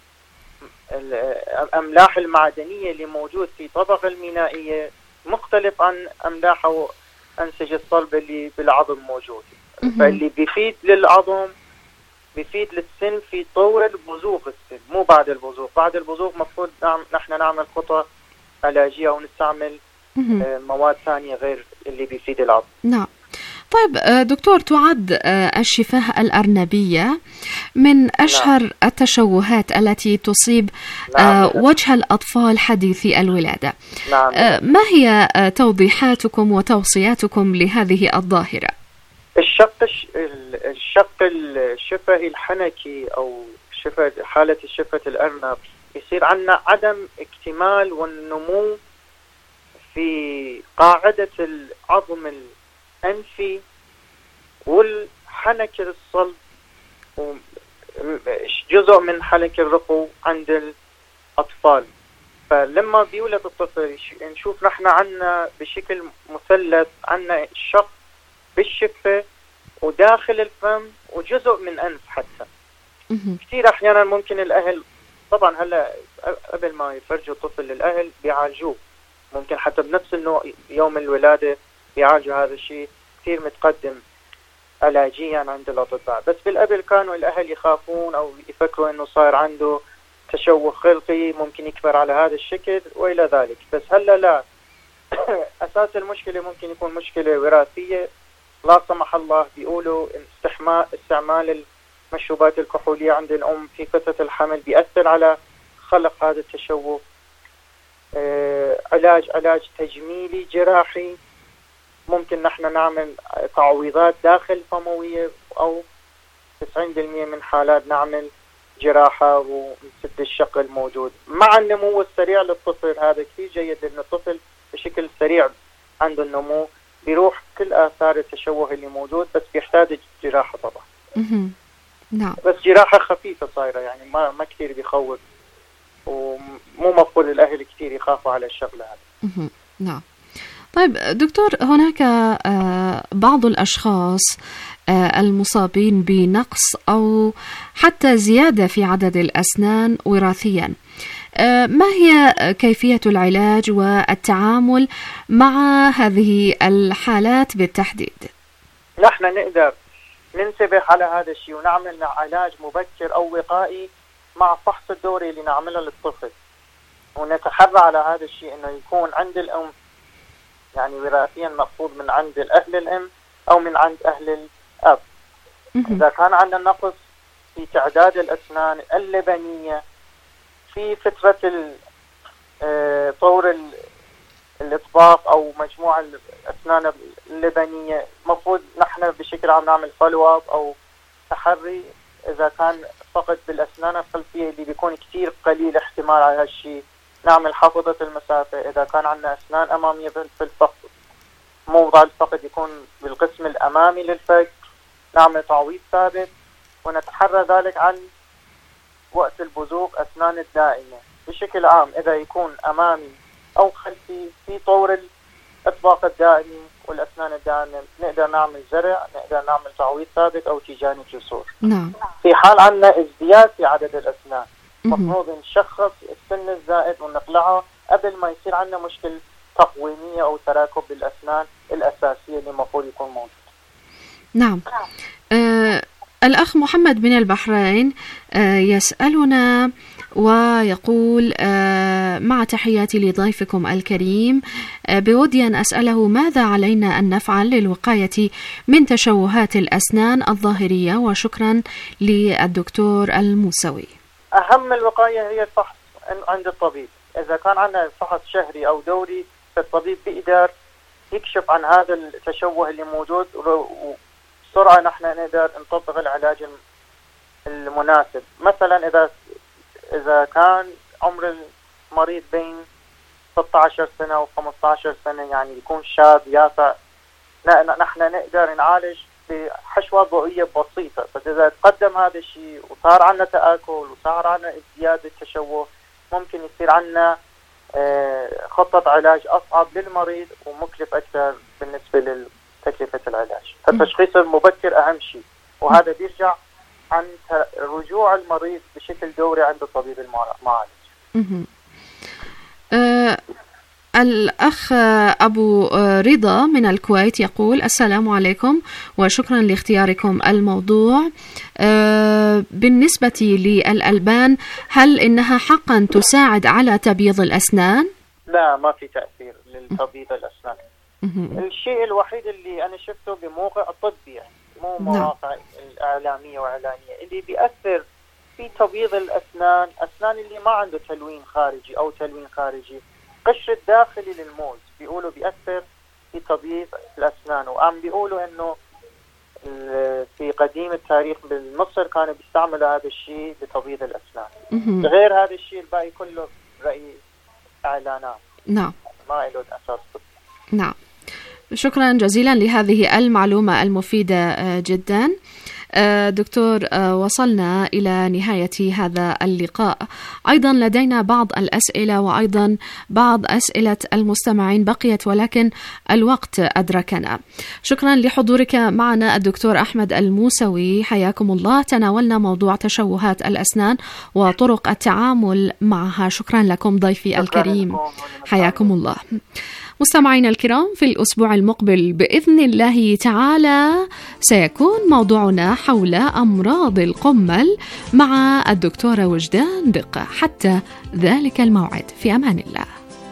الأملاح المعدنية اللي موجود في طبقة المينائية مختلف عن أملاح أو أنسجة الصلب اللي بالعظم موجود. فاللي بيفيد للعظم بيفيد للسن في طور البزوق السن، مو بعد البزوق. بعد البزوق مفروض نحن نعمل خطة علاجية أو نستعمل مواد ثانية غير اللي بيفيد العظم. نعم. طيب دكتور، تعد الشفاه الأرنبية من أشهر نعم. التشوهات التي تصيب نعم. وجه الأطفال حديثي الولادة. نعم. ما هي توضيحاتكم وتوصياتكم لهذه الظاهرة؟ الشق الشق الشفهي الحنكي أو شفة حالة شفة الأرنب يصير عندنا عدم اكتمال والنمو في قاعدة العظم الأنفي والحنك الصلب جزء من حلق الرقو عند الأطفال. فلما بيولد الطفل نشوف نحن عنا بشكل مثلث، عنا شق بالشفة وداخل الفم وجزء من أنف حتى. كثير أحيانا ممكن الأهل طبعا هلا قبل ما يفرجوا الطفل للأهل بيعالجوه، ممكن حتى بنفس النوع يوم الولادة بيعالجوا هذا الشيء، كثير متقدم علاجيا عند الأطباء. بس بالقبل كانوا الأهل يخافون أو يفكروا إنه صار عنده تشوه خلقي ممكن يكبر على هذا الشكل وإلى ذلك. بس هلا لا، أساس المشكلة ممكن يكون مشكلة وراثية لا سمح الله. بيقولوا استحماء استعمال المشروبات الكحولية عند الأم في فترة الحمل بيأثر على خلق هذا التشوه. آه علاج علاج تجميلي جراحي، ممكن نحن نعمل تعويضات داخل فموية، أو تسعين بالمئة من حالات نعمل جراحة ونسد الشق الموجود. مع النمو السريع للطفل هذا كثير جيد، لأن الطفل بشكل سريع عنده النمو بيروح كل آثار التشوه اللي موجود، بس بيحتاج جراحة طبعا. نعم. بس جراحة خفيفة صايرة، يعني ما ما كثير بيخوف، ومو مفروض الأهل كثير يخافوا على الشغلة هذه. نعم. طيب دكتور، هناك بعض الأشخاص المصابين بنقص أو حتى زيادة في عدد الأسنان وراثيا، ما هي كيفية العلاج والتعامل مع هذه الحالات بالتحديد؟ نحن نقدر ننتبه على هذا الشيء ونعمل علاج مبكر أو وقائي مع فحص الدوري اللي نعمله للطفل، ونتحرى على هذا الشيء إنه يكون عند الأم، يعني وراثيا مفروض من عند الأهل الأم أو من عند أهل الأب. إذا كان عندنا نقص في تعداد الأسنان اللبنية في فترة طور الإطباق أو مجموعة الأسنان اللبنية، مفروض نحن بشكل عام نعمل فولو اب أو تحري. إذا كان فقط بالأسنان الخلفية اللي بيكون كتير قليل احتمال على هالشيء، نعمل حافظة المسافة. إذا كان عندنا أسنان أمامية في الفخذ، موضع الفخذ يكون بالقسم الأمامي للفك، نعمل تعويض ثابت، ونتحرى ذلك عن وقت البزوق أسنان الدائمة بشكل عام. إذا يكون أمامي أو خلفي في طور الإطباق الدائمي والأسنان الدائمة، نقدر نعمل زرع، نقدر نعمل تعويض ثابت أو تيجاني جسور. نعم. في حال عندنا ازدياد في عدد الأسنان، مفروض نشخص السن الزائد ونقلعه قبل ما يصير عندنا مشكلة تقويمية أو تراكب بالأسنان الأساسية اللي المفروض يكون موجود. نعم. آه الأخ محمد من البحرين آه يسألنا ويقول آه مع تحياتي لضيفكم الكريم، آه بودي أن أسأله ماذا علينا أن نفعل للوقاية من تشوهات الأسنان الظاهرية، وشكرا للدكتور الموسوي. أهم الوقاية هي الفحص عند الطبيب. إذا كان عندنا فحص شهري أو دوري، فالطبيب بيقدر يكشف عن هذا التشوه اللي موجود، وبسرعة نحن نقدر نطبق العلاج المناسب. مثلا إذا إذا كان عمر المريض بين ستة عشر سنة و خمسة عشر سنة، يعني يكون شاب يافع، نحن نقدر نعالج بحشوة ضوئية بسيطة. فإذا تقدم هذا الشيء وصار عنا تآكل وصار عنا ازدياد التشوه، ممكن يصير عنا خطة علاج أصعب للمريض ومكلف أكثر بالنسبة لتكلفة العلاج. فالتشخيص المبكر أهم شيء، وهذا بيرجع عن رجوع المريض بشكل دوري عند الطبيب المعالج. أه الأخ أبو رضا من الكويت يقول: السلام عليكم وشكرا لاختياركم الموضوع. أه بالنسبة للألبان، هل إنها حقا تساعد على تبييض الأسنان؟ لا، ما في تأثير لتبييض الأسنان. الشيء الوحيد اللي أنا شفته بموقع طبي، مو مواقع الإعلامية وإعلانية، اللي بيأثر في تبييض الأسنان، أسنان اللي ما عنده تلوين خارجي أو تلوين خارجي، قشر الداخلي للموز بيقولوا بيأثر في تبييض الأسنان. وعم بيقولوا إنه في قديم التاريخ بمصر كانوا بيستعملوا هذا الشيء لتبييض الأسنان. غير هذا الشيء الباقي كله رأي إعلانات. نعم. ما له أساس طبي. نعم. شكرا جزيلا لهذه المعلومة المفيدة جدا. دكتور، وصلنا إلى نهاية هذا اللقاء. أيضا لدينا بعض الأسئلة وأيضا بعض أسئلة المستمعين بقيت، ولكن الوقت أدركنا. شكرا لحضورك معنا الدكتور أحمد الموسوي، حياكم الله. تناولنا موضوع تشوهات الأسنان وطرق التعامل معها. شكرا لكم ضيفي الكريم، حياكم الله. مستمعينا الكرام، في الأسبوع المقبل بإذن الله تعالى سيكون موضوعنا حول أمراض القمل مع الدكتورة وجدان دقة. حتى ذلك الموعد، في أمان الله.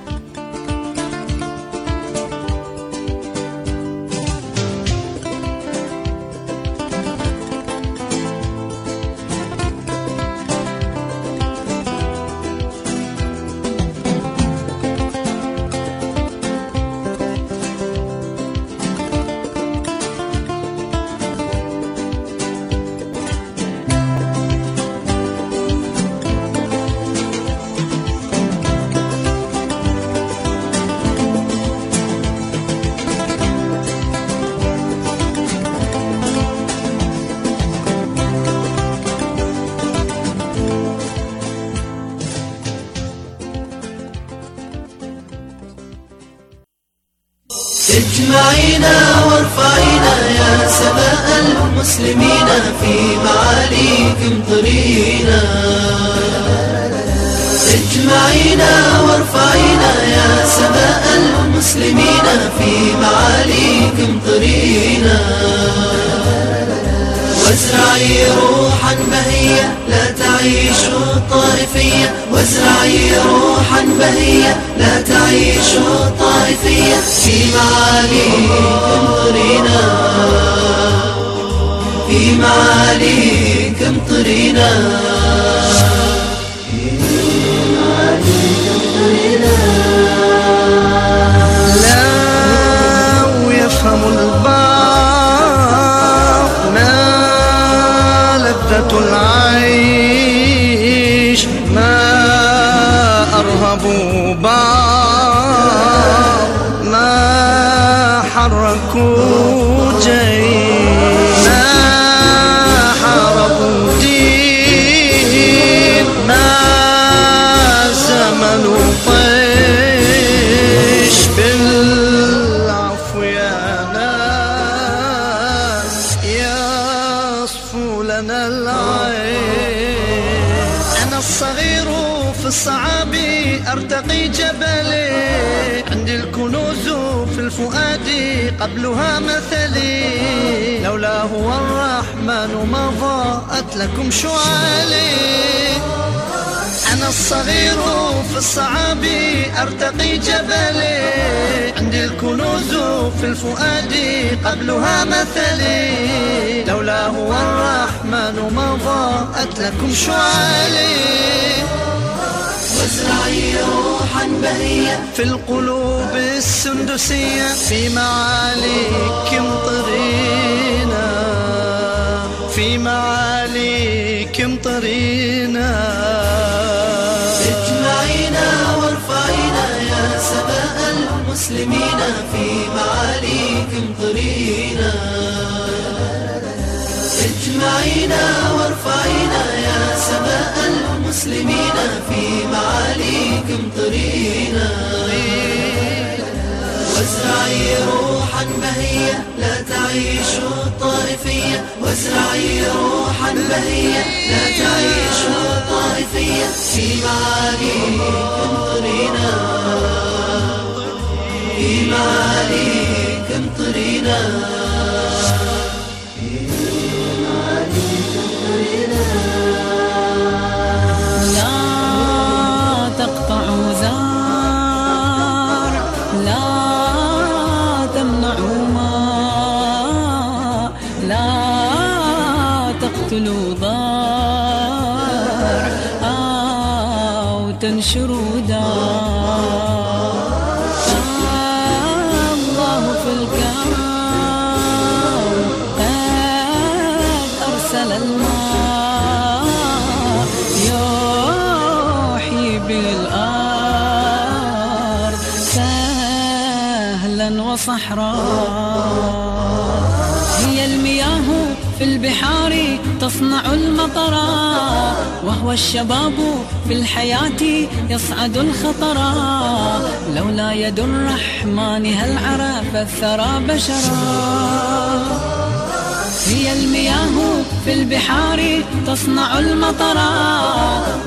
اجمعينا وارفعينا يا سماء المسلمين، في معاليكم طرينا. اجمعينا وارفعينا يا سماء المسلمين، في معاليكم طرينا. وازرعي روحا بهية لا تعيش الطائفية، وازرعي روحا بهية لا تعيش الطائفية، في معاليكم طرينا، في معاليكم طرينا، في معاليكم طرينا. لا يفهم البعض العيش، ما أرهبوا بعض، ما حركوا جيش، ما حاربوا دين، ما زمنوا طيش. بالعفو يا ناس يصفو لنا الصغير في الصعاب أرتقي جبلي، عندي الكنوز في الفؤاد قبلها مثلي، لولا هو الرحمن ما ضاءت لكم شعالي. أنا الصغير في الصعاب أرتقي جبلي، عندي الكنوز في الفؤاد قبلها مثلي، لولا هو الرحمن ما ضاءت لكم شعالي. وازرعي روحا بهية في القلوب السندسية، في معاليكم طرينا، في معاليكم طرينا. اجمعينا وارفعينا يا سماء المسلمين، في معاليكم طرينا. اجمعينا وارفعينا يا سماء المسلمين، في معاليكم طرينا. وازرعي روحا بهية لا تعيش الطائفية، وازرعي روحا بهية لا تعيش الطائفية، في معاليكم طرينا، في معاليكم طرينا. تقتلوا ضار أو تنشروا دار. الله في الكون قد أرسل الماء يحيي بالأرض سهلا صحراء. هي المياه في البحار تصنع المطرا، وهو الشباب في الحياة يصعد الخطرا. لولا يد الرحمن هل عرف الثرى بشرا. هي المياه في البحار تصنع المطرا،